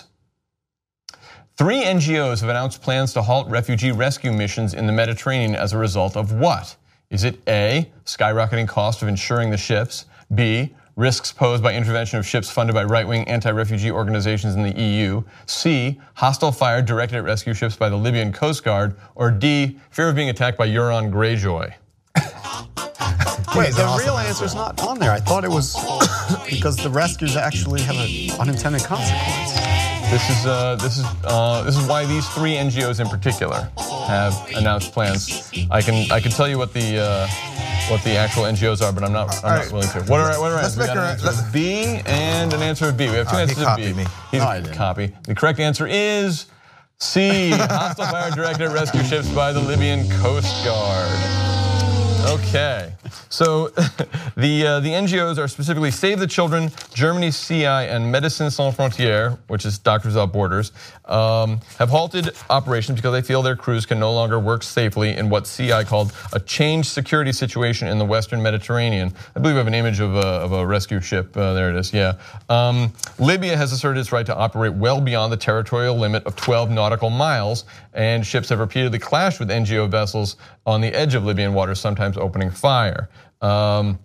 three N G Os have announced plans to halt refugee rescue missions in the Mediterranean as a result of what? Is it A, skyrocketing cost of insuring the ships, B, risks posed by intervention of ships funded by right-wing anti-refugee organizations in the E U, C, hostile fire directed at rescue ships by the Libyan Coast Guard, or D, fear of being attacked by Euron Greyjoy? Wait, the real answer is not on there. I thought it was because the rescues actually have an unintended consequence. This is uh, this is uh, this is why these three N G Os in particular have announced plans. I can I can tell you what the uh, what the actual N G Os are, but I'm not I'm not willing to. What are what are answers? We got an answer of B and an answer of B. We have two uh, answers he of B. Me. He's no, I didn't. Copy. The correct answer is C. Hostile fire directed at rescue ships by the Libyan Coast Guard. Okay, so the uh, the N G Os are specifically Save the Children, Germany C I, and Médecins Sans Frontières, which is Doctors Without Borders, um, have halted operations because they feel their crews can no longer work safely in what C I called a changed security situation in the Western Mediterranean. I believe I have an image of a, of a rescue ship. Uh, there it is. Yeah. Um, Libya has asserted its right to operate well beyond the territorial limit of twelve nautical miles, and ships have repeatedly clashed with N G O vessels on the edge of Libyan waters, sometimes opening fire. Um,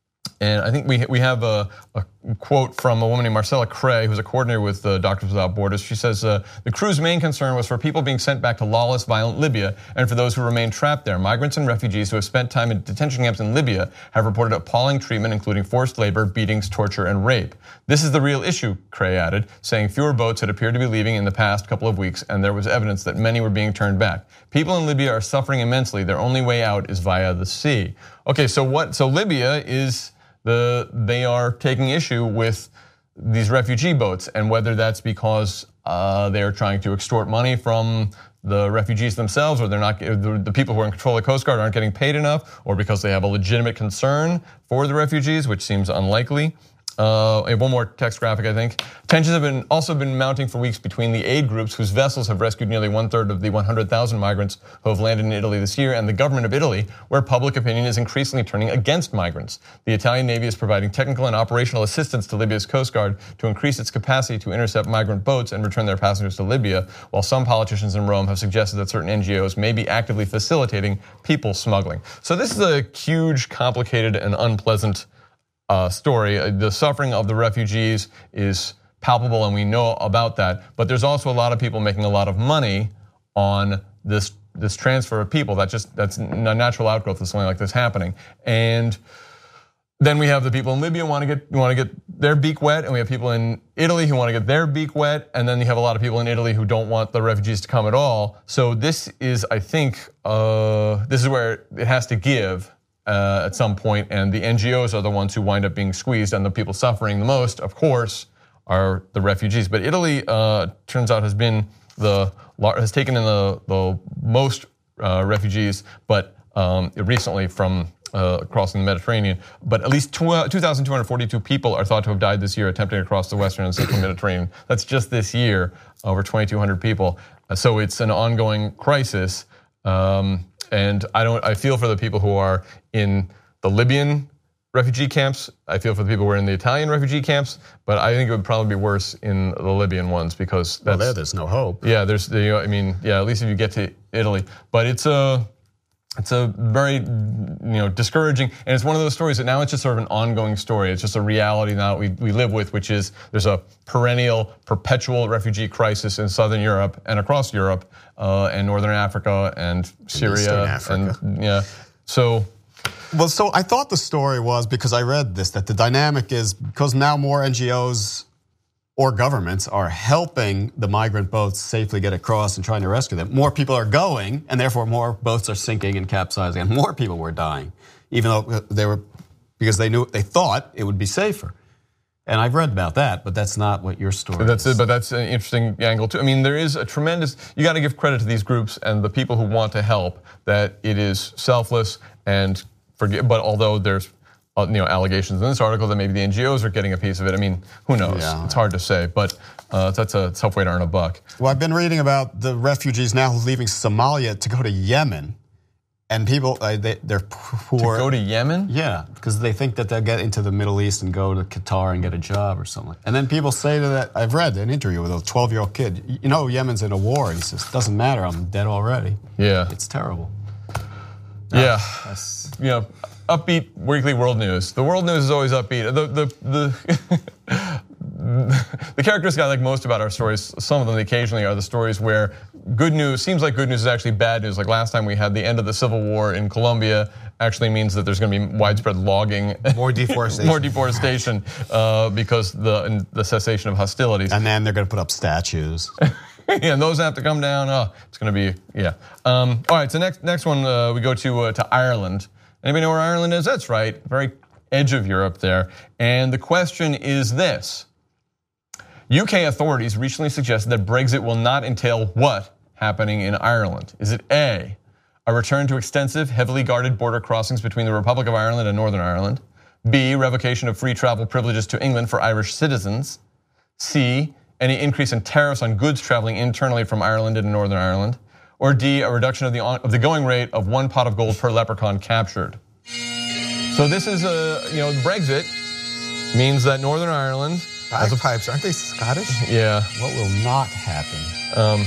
and I think we we have a, a quote from a woman named Marcella Cray, who's a coordinator with uh, Doctors Without Borders. She says, uh, the crew's main concern was for people being sent back to lawless, violent Libya, and for those who remain trapped there. Migrants and refugees who have spent time in detention camps in Libya have reported appalling treatment, including forced labor, beatings, torture, and rape. This is the real issue, Cray added, saying fewer boats had appeared to be leaving in the past couple of weeks, and there was evidence that many were being turned back. People in Libya are suffering immensely. Their only way out is via the sea. Okay, so what? So Libya is the they are taking issue with these refugee boats, and whether that's because uh, they're trying to extort money from the refugees themselves, or they're not the, the people who are in control of the Coast Guard aren't getting paid enough, or because they have a legitimate concern for the refugees, which seems unlikely. Uh, I have one more text graphic, I think. Tensions have been also been mounting for weeks between the aid groups whose vessels have rescued nearly one third of the one hundred thousand migrants who have landed in Italy this year, and the government of Italy, where public opinion is increasingly turning against migrants. The Italian Navy is providing technical and operational assistance to Libya's Coast Guard to increase its capacity to intercept migrant boats and return their passengers to Libya, while some politicians in Rome have suggested that certain N G Os may be actively facilitating people smuggling. So this is a huge, complicated, and unpleasant Uh, story. The suffering of the refugees is palpable, and we know about that. But there's also a lot of people making a lot of money on this this transfer of people. That just that's a natural outgrowth of something like this happening. And then we have the people in Libya who want to get want to get their beak wet, and we have people in Italy who want to get their beak wet, and then you have a lot of people in Italy who don't want the refugees to come at all. So this is, I think, uh, this is where it has to give. Uh, at some point, and the N G Os are the ones who wind up being squeezed, and the people suffering the most, of course, are the refugees. But Italy, uh, turns out, has been the has taken in the, the most uh, refugees, but um, recently from uh, crossing the Mediterranean. But at least two thousand two hundred forty-two people are thought to have died this year attempting to cross the Western and Central Mediterranean. That's just this year, over twenty-two hundred people. So it's an ongoing crisis. Um, and I don't. I feel for the people who are in the Libyan refugee camps. I feel for the people who are in the Italian refugee camps, but I think it would probably be worse in the Libyan ones because that's, well, there, there's no hope. Yeah, there's. You know, I mean, yeah. At least if you get to Italy, but it's a, it's a very, you know, discouraging, and it's one of those stories that now it's just sort of an ongoing story. It's just a reality now that we we live with, which is there's a perennial, perpetual refugee crisis in Southern Europe and across Europe uh, and Northern Africa and Syria Africa. and yeah. So. Well, so I thought the story was, because I read this, that the dynamic is because now more N G Os or governments are helping the migrant boats safely get across and trying to rescue them. More people are going, and therefore more boats are sinking and capsizing, and more people were dying, even though they were, because they knew, they thought it would be safer. And I've read about that, but that's not what your story that's is. It, but that's an interesting angle too. I mean, there is a tremendous, you got to give credit to these groups and the people who want to help, that it is selfless and forget, but although there's you know allegations in this article that maybe the N G Os are getting a piece of it, I mean, who knows? Yeah. It's hard to say, but uh, that's a tough way to earn a buck. Well, I've been reading about the refugees now leaving Somalia to go to Yemen, and people uh, they, they're poor. To go to Yemen? Yeah, because they think that they'll get into the Middle East and go to Qatar and get a job or something. And then people say to that, I've read an interview with a twelve-year-old kid. You know, Yemen's in a war. He says, "Doesn't matter. I'm dead already." Yeah, it's terrible. Yeah, uh, you know. Upbeat weekly world news. The world news is always upbeat. The the the the characteristic I like most about our stories, some of them occasionally, are the stories where good news seems like good news is actually bad news. Like last time we had the end of the civil war in Colombia actually means that there's going to be widespread logging, more deforestation, more deforestation uh, because the the cessation of hostilities. And then they're going to put up statues. Yeah, and those have to come down. Oh, it's going to be yeah. Um, all right, so next next one uh, we go to uh, to Ireland. Anybody know where Ireland is? That's right, very edge of Europe there. And the question is this. U K authorities recently suggested that Brexit will not entail what happening in Ireland? Is it A, a return to extensive, heavily guarded border crossings between the Republic of Ireland and Northern Ireland? B, revocation of free travel privileges to England for Irish citizens? C, any increase in tariffs on goods traveling internally from Ireland into Northern Ireland? Or D, a reduction of the of the going rate of one pot of gold per leprechaun captured. So this is a you know Brexit means that Northern Ireland bagpipes, aren't they Scottish? Yeah. What will not happen? Um,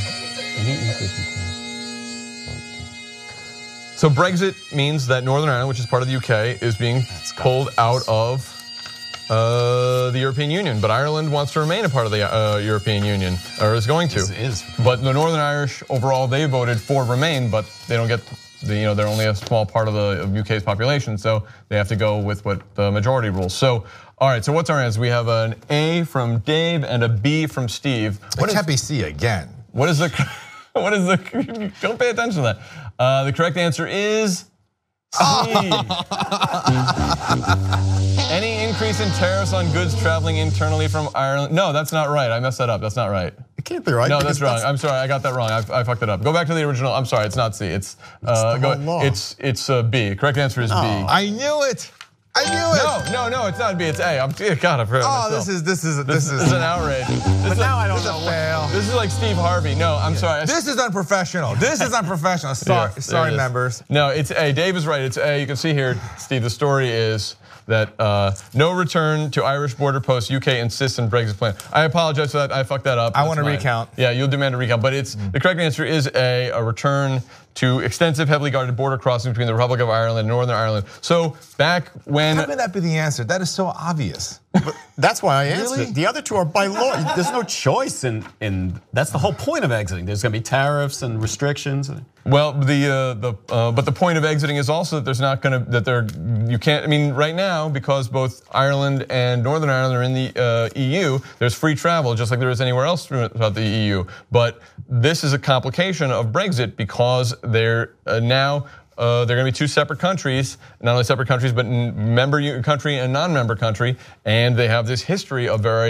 so Brexit means that Northern Ireland, which is part of the U K, is being pulled out of Uh, the European Union, but Ireland wants to remain a part of the uh, European Union, or is going to. Is, is. But the Northern Irish overall, they voted for remain, but they don't get, the, you know, they're only a small part of the of U K's population, so they have to go with what the majority rules. So, all right, so what's our answer? We have an A from Dave and a B from Steve. What can't be C again. What is the, what is the, don't pay attention to that. Uh, the correct answer is C. Any increase in tariffs on goods traveling internally from Ireland? No, that's not right. I messed that up. That's not right. It can't be right. No, that's wrong. That's... I'm sorry. I got that wrong. I, I fucked it up. Go back to the original. I'm sorry. It's not C. It's uh, go, it's it's uh, B. Correct answer is no. B. I knew it. I knew it. No, no, no. It's not B. It's A. I'm God. I've heard Oh, this is this is this, this is, this is an outrage. This but now a, I don't this know. Is a fail. This is like Steve Harvey. No, I'm sorry. This is unprofessional. This is unprofessional. Sorry, yeah, sorry, members. No, it's A. Dave is right. It's A. You can see here, Steve. The story is that uh, no return to Irish border posts. U K insists on Brexit plan. I apologize for that. I fucked that up. I want to recount. Yeah, you'll demand a recount. But it's mm-hmm. the correct answer is A. A return to extensive, heavily guarded border crossing between the Republic of Ireland and Northern Ireland. So back when how could that be the answer? That is so obvious. But that's why I answered really? it. The other two are by law. There's no choice in in. That's the whole point of exiting. There's going to be tariffs and restrictions. Well, the uh, the uh, but the point of exiting is also that there's not going to that there you can't. I mean, right now because both Ireland and Northern Ireland are in the uh, E U, there's free travel just like there is anywhere else throughout the E U. But this is a complication of Brexit because they're uh, now. Uh, they're going to be two separate countries, not only separate countries, but member country and non-member country, and they have this history of very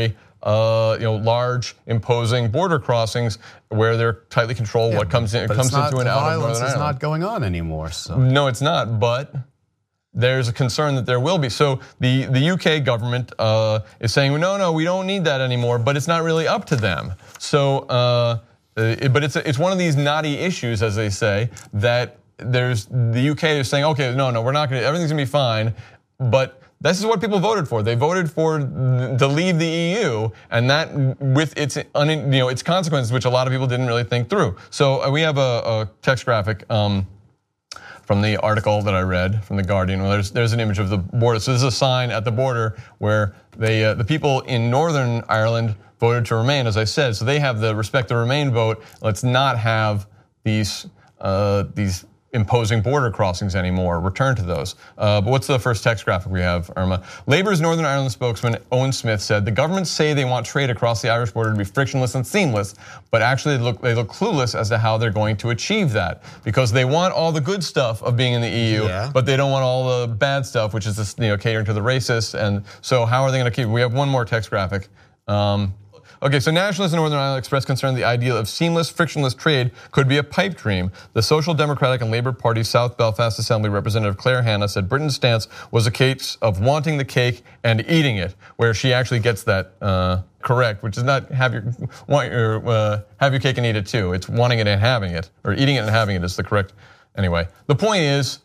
uh, you know, large imposing border crossings where they're tightly controlled. Yeah, what comes in, it comes into and out of Northern Ireland. Violence is not going on anymore. So no, it's not. But there's a concern that there will be. So the the U K government uh, is saying, no, no, we don't need that anymore. But it's not really up to them. So, uh, it, but it's a, it's one of these knotty issues, as they say, that there's the U K is saying, okay, no, no, we're not going to. Everything's going to be fine. But this is what people voted for. They voted for to leave the E U, and that with its you know its consequences, which a lot of people didn't really think through. So we have a, a text graphic um, from the article that I read from the Guardian. Well, there's there's an image of the border. So this is a sign at the border where they uh, the people in Northern Ireland voted to remain, as I said. So they have the respect to remain vote. Let's not have these uh, these. imposing border crossings anymore, return to those. Uh, but what's the first text graphic we have, Irma? Labour's Northern Ireland spokesman Owen Smith said, the government say they want trade across the Irish border to be frictionless and seamless, but actually they look, they look clueless as to how they're going to achieve that. Because they want all the good stuff of being in the E U, yeah. but they don't want all the bad stuff, which is this, you know, catering to the racists. And so how are they gonna keep, we have one more text graphic. Um, Okay, so nationalists in Northern Ireland expressed concern the idea of seamless, frictionless trade could be a pipe dream. The Social Democratic and Labour Party South Belfast Assembly Representative Claire Hanna said Britain's stance was a case of wanting the cake and eating it, where she actually gets that uh, correct, which is not have your want your uh, have your cake and eat it too. It's wanting it and having it, or eating it and having it is the correct. Anyway, the point is,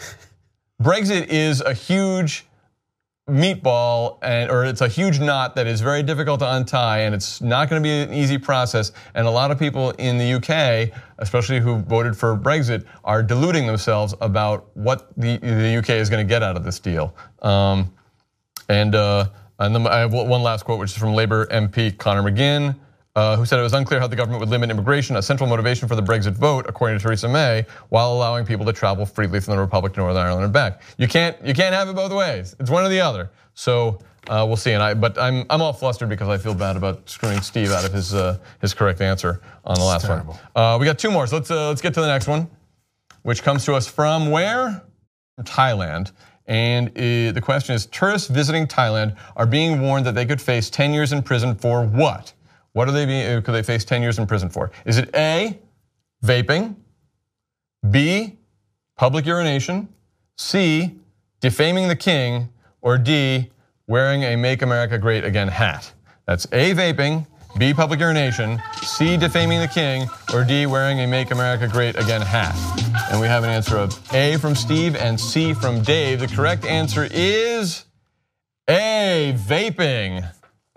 Brexit is a huge meatball, and or it's a huge knot that is very difficult to untie, and it's not going to be an easy process. And a lot of people in the U K, especially who voted for Brexit, are deluding themselves about what the, the U K is going to get out of this deal. Um, and uh, and then I have one last quote, which is from Labour M P Conor McGinn, uh, who said it was unclear how the government would limit immigration, a central motivation for the Brexit vote, according to Theresa May, while allowing people to travel freely from the Republic to Northern Ireland and back. You can't, you can't have it both ways. It's one or the other. So uh, we'll see. And I, but I'm, I'm all flustered because I feel bad about screwing Steve out of his, uh, his correct answer on the last one. Uh, we got two more. So let's, uh, let's get to the next one, which comes to us from where? From Thailand. And uh, the question is: tourists visiting Thailand are being warned that they could face ten years in prison for what? What are they being, could they face ten years in prison for? Is it A, vaping, B, public urination, C, defaming the king, or D, wearing a Make America Great Again hat? That's A, vaping, B, public urination, C, defaming the king, or D, wearing a Make America Great Again hat. And we have an answer of A from Steve and C from Dave. The correct answer is A, vaping.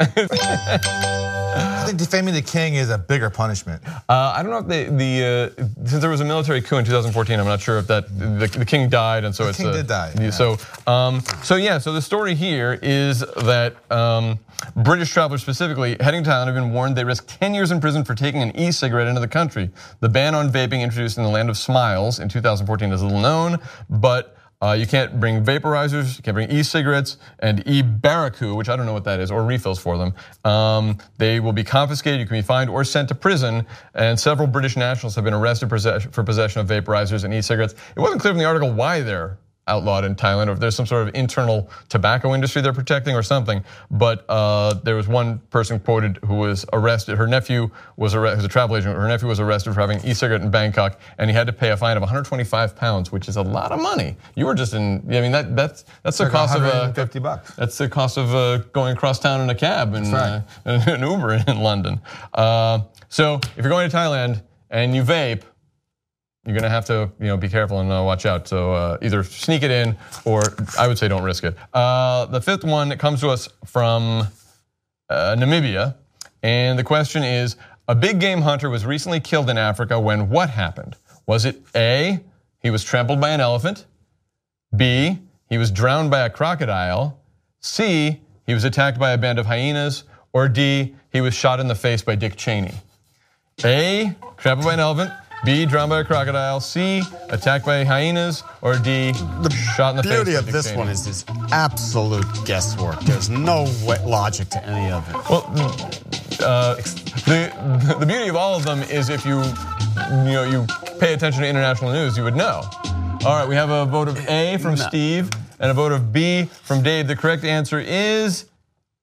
I think defaming the king is a bigger punishment. Uh, I don't know if they, the uh, since there was a military coup in two thousand fourteen, I'm not sure if that the, the king died, and so the it's king uh, did die. Yeah. So, um, so yeah, so the story here is that um, British travelers specifically heading to Thailand have been warned they risk ten years in prison for taking an e-cigarette into the country. The ban on vaping, introduced in the Land of Smiles in two thousand fourteen, is little known, but Uh, you can't bring vaporizers, you can't bring e-cigarettes, and e-baraku, which I don't know what that is, or refills for them. Um, they will be confiscated, you can be fined or sent to prison, and several British nationals have been arrested for possession of vaporizers and e-cigarettes. It wasn't clear from the article why they're outlawed in Thailand, or if there's some sort of internal tobacco industry they're protecting or something. But uh, there was one person quoted who was arrested. Her nephew was arrested, who's a travel agent. Her nephew was arrested for having an e-cigarette in Bangkok, and he had to pay a fine of one hundred twenty-five pounds, which is a lot of money. You were just in. I mean, that that's that's the like cost of one hundred fifty bucks. That's the cost of uh, going across town in a cab and right. uh, an Uber in London. Uh, so if you're going to Thailand and you vape, you're gonna have to, you know, be careful and uh, watch out. So uh, either sneak it in, or I would say don't risk it. Uh, the fifth one that comes to us from uh, Namibia, and the question is: a big game hunter was recently killed in Africa when what happened? Was it A, he was trampled by an elephant, B, he was drowned by a crocodile, C, he was attacked by a band of hyenas, or D, he was shot in the face by Dick Cheney? A, trampled by an elephant, B, drowned by a crocodile, C, attacked by hyenas, or D, the shot in the face by Dick Cheney? The beauty of this one is this absolute guesswork. There's no way, logic to any of it. Well, uh, the, the beauty of all of them is if you, you know, you pay attention to international news, you would know. All right, we have a vote of A from no. Steve and a vote of B from Dave. The correct answer is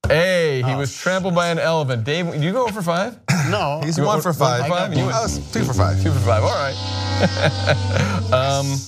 Hey, he Oh, was trampled by an elephant. Dave, did you go for five? No. He's You one went for one for five. five? And you went- I was two for five. Two for five. All right. um,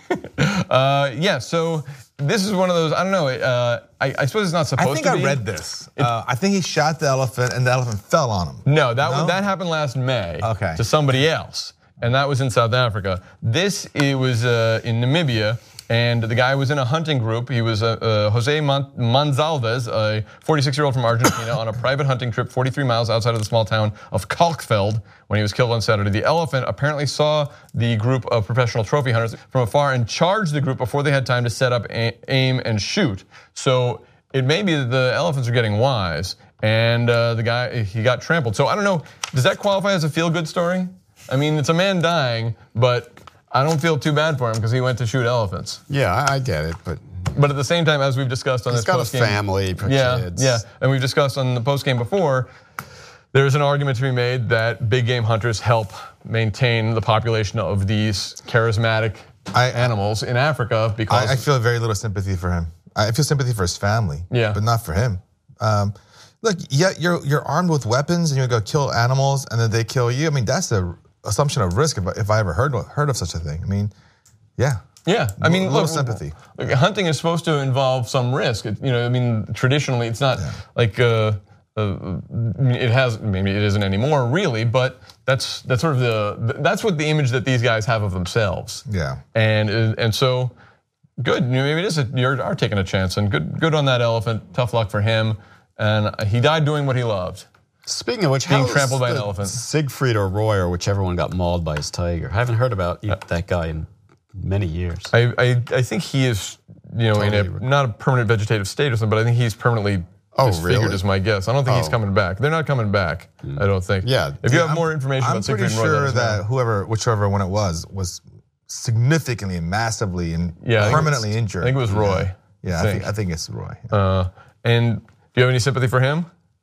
uh, yeah. So this is one of those. I don't know. Uh, I, I suppose it's not supposed I think to I be. read this. Uh, I think he shot the elephant and the elephant fell on him. No, that No? that happened last May. Okay. To somebody else, and that was in South Africa. This it was uh, in Namibia. And the guy was in a hunting group. He was uh, uh, Jose Mon- Monsalves, a forty-six-year-old from Argentina, on a private hunting trip forty-three miles outside of the small town of Kalkfeld when he was killed on Saturday. The elephant apparently saw the group of professional trophy hunters from afar and charged the group before they had time to set up, a- aim, and shoot. So it may be that the elephants are getting wise, and uh, the guy, he got trampled. So I don't know, does that qualify as a feel-good story? I mean, it's a man dying, but I don't feel too bad for him because he went to shoot elephants. Yeah, I I get it, but But at the same time, as we've discussed on he's this got a postgame, family, for yeah, kids. yeah, and we've discussed on the postgame before. There's an argument to be made that big game hunters help maintain the population of these charismatic I- animals in Africa because I, I feel very little sympathy for him. I feel sympathy for his family, Yeah. but not for him. Um, look, yeah, you're you're armed with weapons and you go kill animals and then they kill you. I mean, that's the assumption of risk if I, if I ever heard heard of such a thing. I mean, yeah. Yeah, I mean, little look, sympathy. like, hunting is supposed to involve some risk. It, you know, I mean, traditionally, it's not Yeah. like uh, uh, it has. Maybe it isn't anymore, really. But that's that's sort of the that's what the image that these guys have of themselves. Yeah. And and so, good. Maybe it is. A, you are taking a chance, and good good on that elephant. Tough luck for him. And he died doing what he loved. Speaking of which, Being how trampled is by an the elephant. Siegfried or Roy or whichever one got mauled by his tiger. I haven't heard about that guy in many years. I I, I think he is, you know, in Totally. a not a permanent vegetative state or something, but I think he's permanently Oh, disfigured, really? is my guess. I don't think he's Oh. coming back. They're not coming back. I don't think. Yeah. If you Yeah, have more I'm- information I'm about pretty Siegfried and Roy, let sure us know. that whoever, whichever one it was, was significantly and massively and Yeah, I think permanently it's- injured. I think it was Roy. Yeah, I think I think it's Roy. Uh, and do you have any sympathy for him?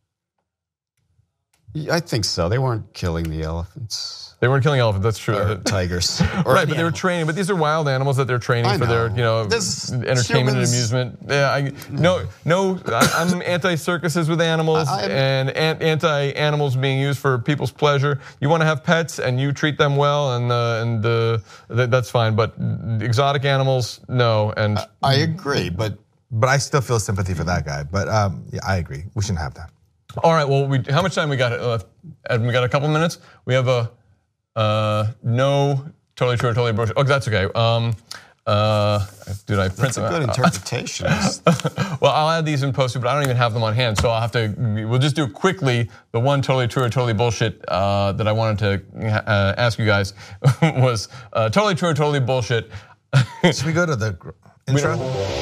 I think so. They weren't killing the elephants They weren't killing elephants. That's true. or tigers. Or Right, any but they were animal. training. But these are wild animals that they're training I for their, know. you know, This entertainment humans- and amusement. Yeah, I, no, no. I- I'm anti-circuses with animals I- I'm- and an- anti-animals being used for people's pleasure. You want to have pets and you treat them well, and uh, and uh, that, that's fine. But exotic animals, no. And I agree, but But I still feel sympathy for that guy. But um, yeah, I agree. We shouldn't have that. all right. Well, we, how much time we got left? Ed, we got a couple minutes. We have a uh, no totally true or totally bullshit. Oh, that's okay. Um, uh, did I print it's a them good out? interpretation. Well, I'll add these in post, but I don't even have them on hand, so I'll have to. We'll just do quickly. The one totally true or totally bullshit uh, that I wanted to uh, ask you guys was uh, totally true or totally bullshit. Should we go to the gr- intro?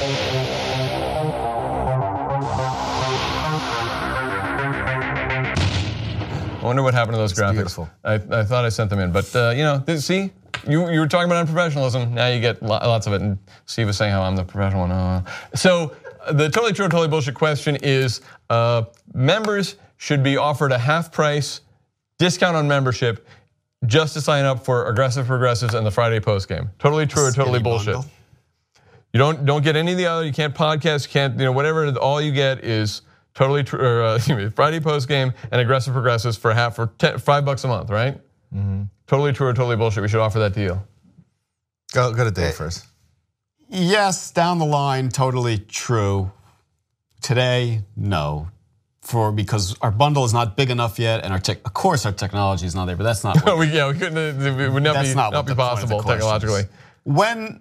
I wonder what happened to those graphics. beautiful. I, I thought I sent them in, but uh, you know, this, see, you you were talking about unprofessionalism. Now you get lo- lots of it, and Steve was saying how I'm the professional one. Uh, so uh, the totally true or totally bullshit question is: uh, members should be offered a half price discount on membership just to sign up for Aggressive Progressives and the Friday post game. Totally true or totally Skinny bullshit. bundle. You don't don't get any of the other. You can't podcast. You can't you know whatever. All you get is totally true. Or, uh, Friday post game and Aggressive Progressives for half for ten, five bucks a month, right? Mm-hmm. Totally true or totally bullshit. We should offer that deal. Go go to Dave first. Yes, down the line, totally true. Today, no. For because our bundle is not big enough yet, and our tech, of course, our technology is not there. But that's not. What, we, yeah, we couldn't. It would not that's be not, not what be the point of the possible question technologically. is. When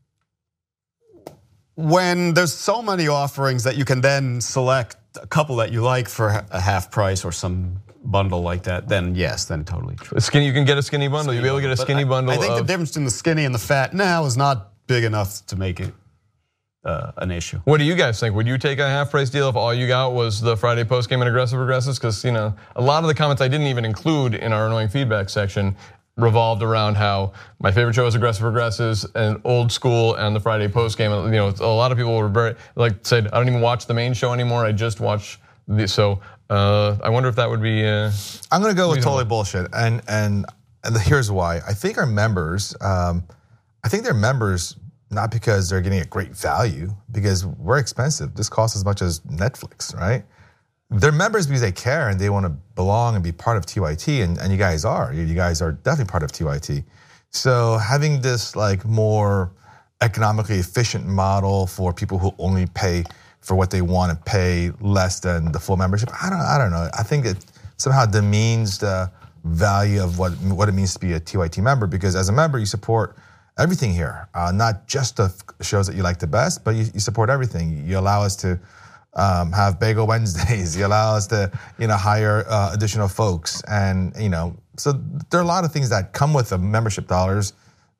when there's so many offerings that you can then select a couple that you like for a half price or some bundle like that, then yes, then totally true. A skinny, you can get a skinny bundle. You'll be able to get a But skinny I, bundle. I think of, the difference between the skinny and the fat now is not big enough to make it uh, an issue. What do you guys think? Would you take a half price deal if all you got was the Friday post game and Aggressive Progressives? Because you know a lot of the comments I didn't even include in our annoying feedback section revolved around how my favorite show is Aggressive Progressives and Old School and the Friday post game. You know, a lot of people were very like said, I don't even watch the main show anymore. I just watch the so. Uh, I wonder if that would be. Uh, I'm gonna go with reasonable. totally bullshit, and and and here's why. I think our members, um, I think they're members not because they're getting a great value, because we're expensive. This costs as much as Netflix, right? they're members because they care and they want to belong and be part of T Y T, and, and you guys are. You guys are definitely part of T Y T. So having this like more economically efficient model for people who only pay for what they want to pay less than the full membership, I don't, I don't know. I think it somehow demeans the value of what what it means to be a T Y T member, because as a member you support everything here, uh, not just the shows that you like the best, but you, you support everything. You allow us to um, have Bagel Wednesdays. You allow us to, you know, hire uh, additional folks, and you know, so there are a lot of things that come with the membership dollars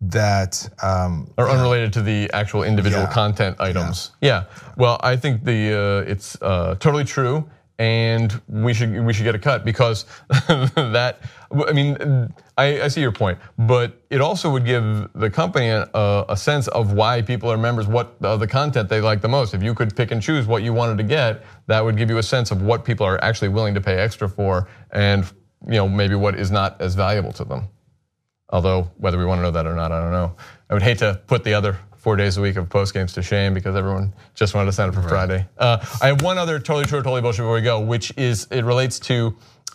that um, are unrelated to the actual individual yeah. content items. Yeah. yeah. Well, I think the uh, it's uh, totally true, and we should we should get a cut because that. I mean, I, I see your point, but it also would give the company a, a sense of why people are members, what uh, the content they like the most. If you could pick and choose what you wanted to get, that would give you a sense of what people are actually willing to pay extra for, and you know maybe what is not as valuable to them. Although whether we want to know that or not, I don't know. I would hate to put the other four days a week of post games to shame because everyone just wanted to sign up for right. Friday. Uh, I have one other totally true, totally bullshit before we go, which is it relates to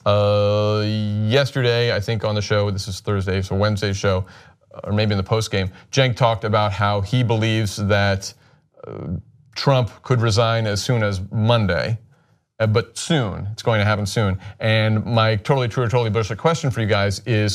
uh, yesterday. I think on the show, this is Thursday, so Wednesday's show, or maybe in the post game, Cenk talked about how he believes that uh, Trump could resign as soon as Monday. Uh, but soon, it's going to happen soon. And my totally true or totally bullshit question for you guys is,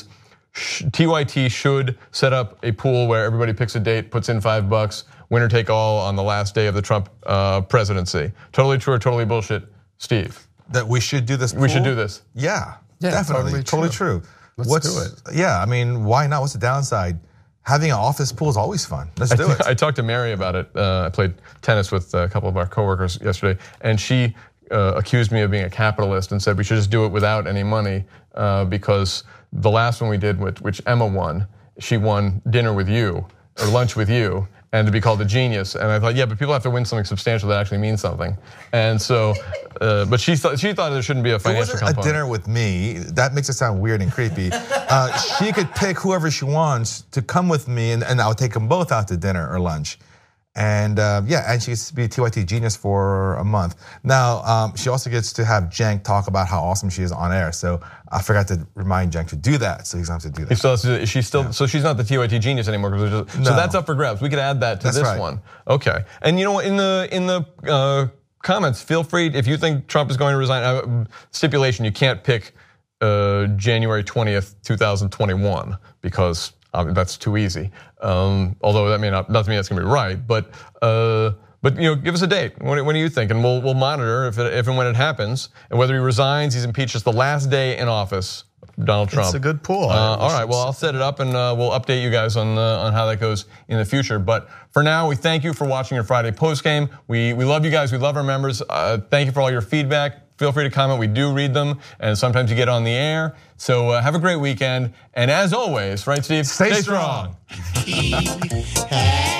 T Y T should set up a pool where everybody picks a date, puts in five bucks, winner take all on the last day of the Trump uh, presidency. Totally true or totally bullshit, Steve? That we should do this pool? We should do this. Yeah, yeah definitely, totally true. Totally true. Let's What's, do it. Yeah, I mean, why not? What's the downside? Having an office pool is always fun. Let's do I, it. I talked to Mary about it. Uh, I played tennis with a couple of our coworkers yesterday, and she uh, accused me of being a capitalist and said we should just do it without any money uh, because the last one we did, which Emma won, she won dinner with you or lunch with you, and to be called a genius. And I thought, yeah, but people have to win something substantial that actually means something. And so, uh, but she thought she thought there shouldn't be a financial it wasn't component. A dinner with me. That makes it sound weird and creepy. uh, she could pick whoever she wants to come with me, and, and I'll take them both out to dinner or lunch. And uh, yeah, and she gets to be a T Y T genius for a month. Now, um, she also gets to have Cenk talk about how awesome she is on air. So I forgot to remind Cenk to do that, so he's going to have to do that. He still has to, is she still, yeah. So she's not the T Y T genius anymore. Just, no. So that's up for grabs. We could add that to that's this right. one. Okay. And you know what, in the, in the uh, comments, feel free, if you think Trump is going to resign, uh, stipulation, you can't pick uh, January twentieth, two thousand twenty-one, because Um, that's too easy. Um, although that may not doesn't mean that's going to be right, but uh, but you know, give us a date. When, when do you think? And we'll we'll monitor if it, if and when it happens, and whether he resigns, he's impeached. It's the last day in office, Donald Trump. It's a good pool. Uh, all right, well, I'll set it up and uh, we'll update you guys on uh, on how that goes in the future. But for now, we thank you for watching your Friday post game. We we love you guys. We love our members. Uh, thank you for all your feedback. Feel free to comment. We do read them, and sometimes you get on the air. So uh, have a great weekend. And as always, right, Steve? Stay, Stay strong. strong.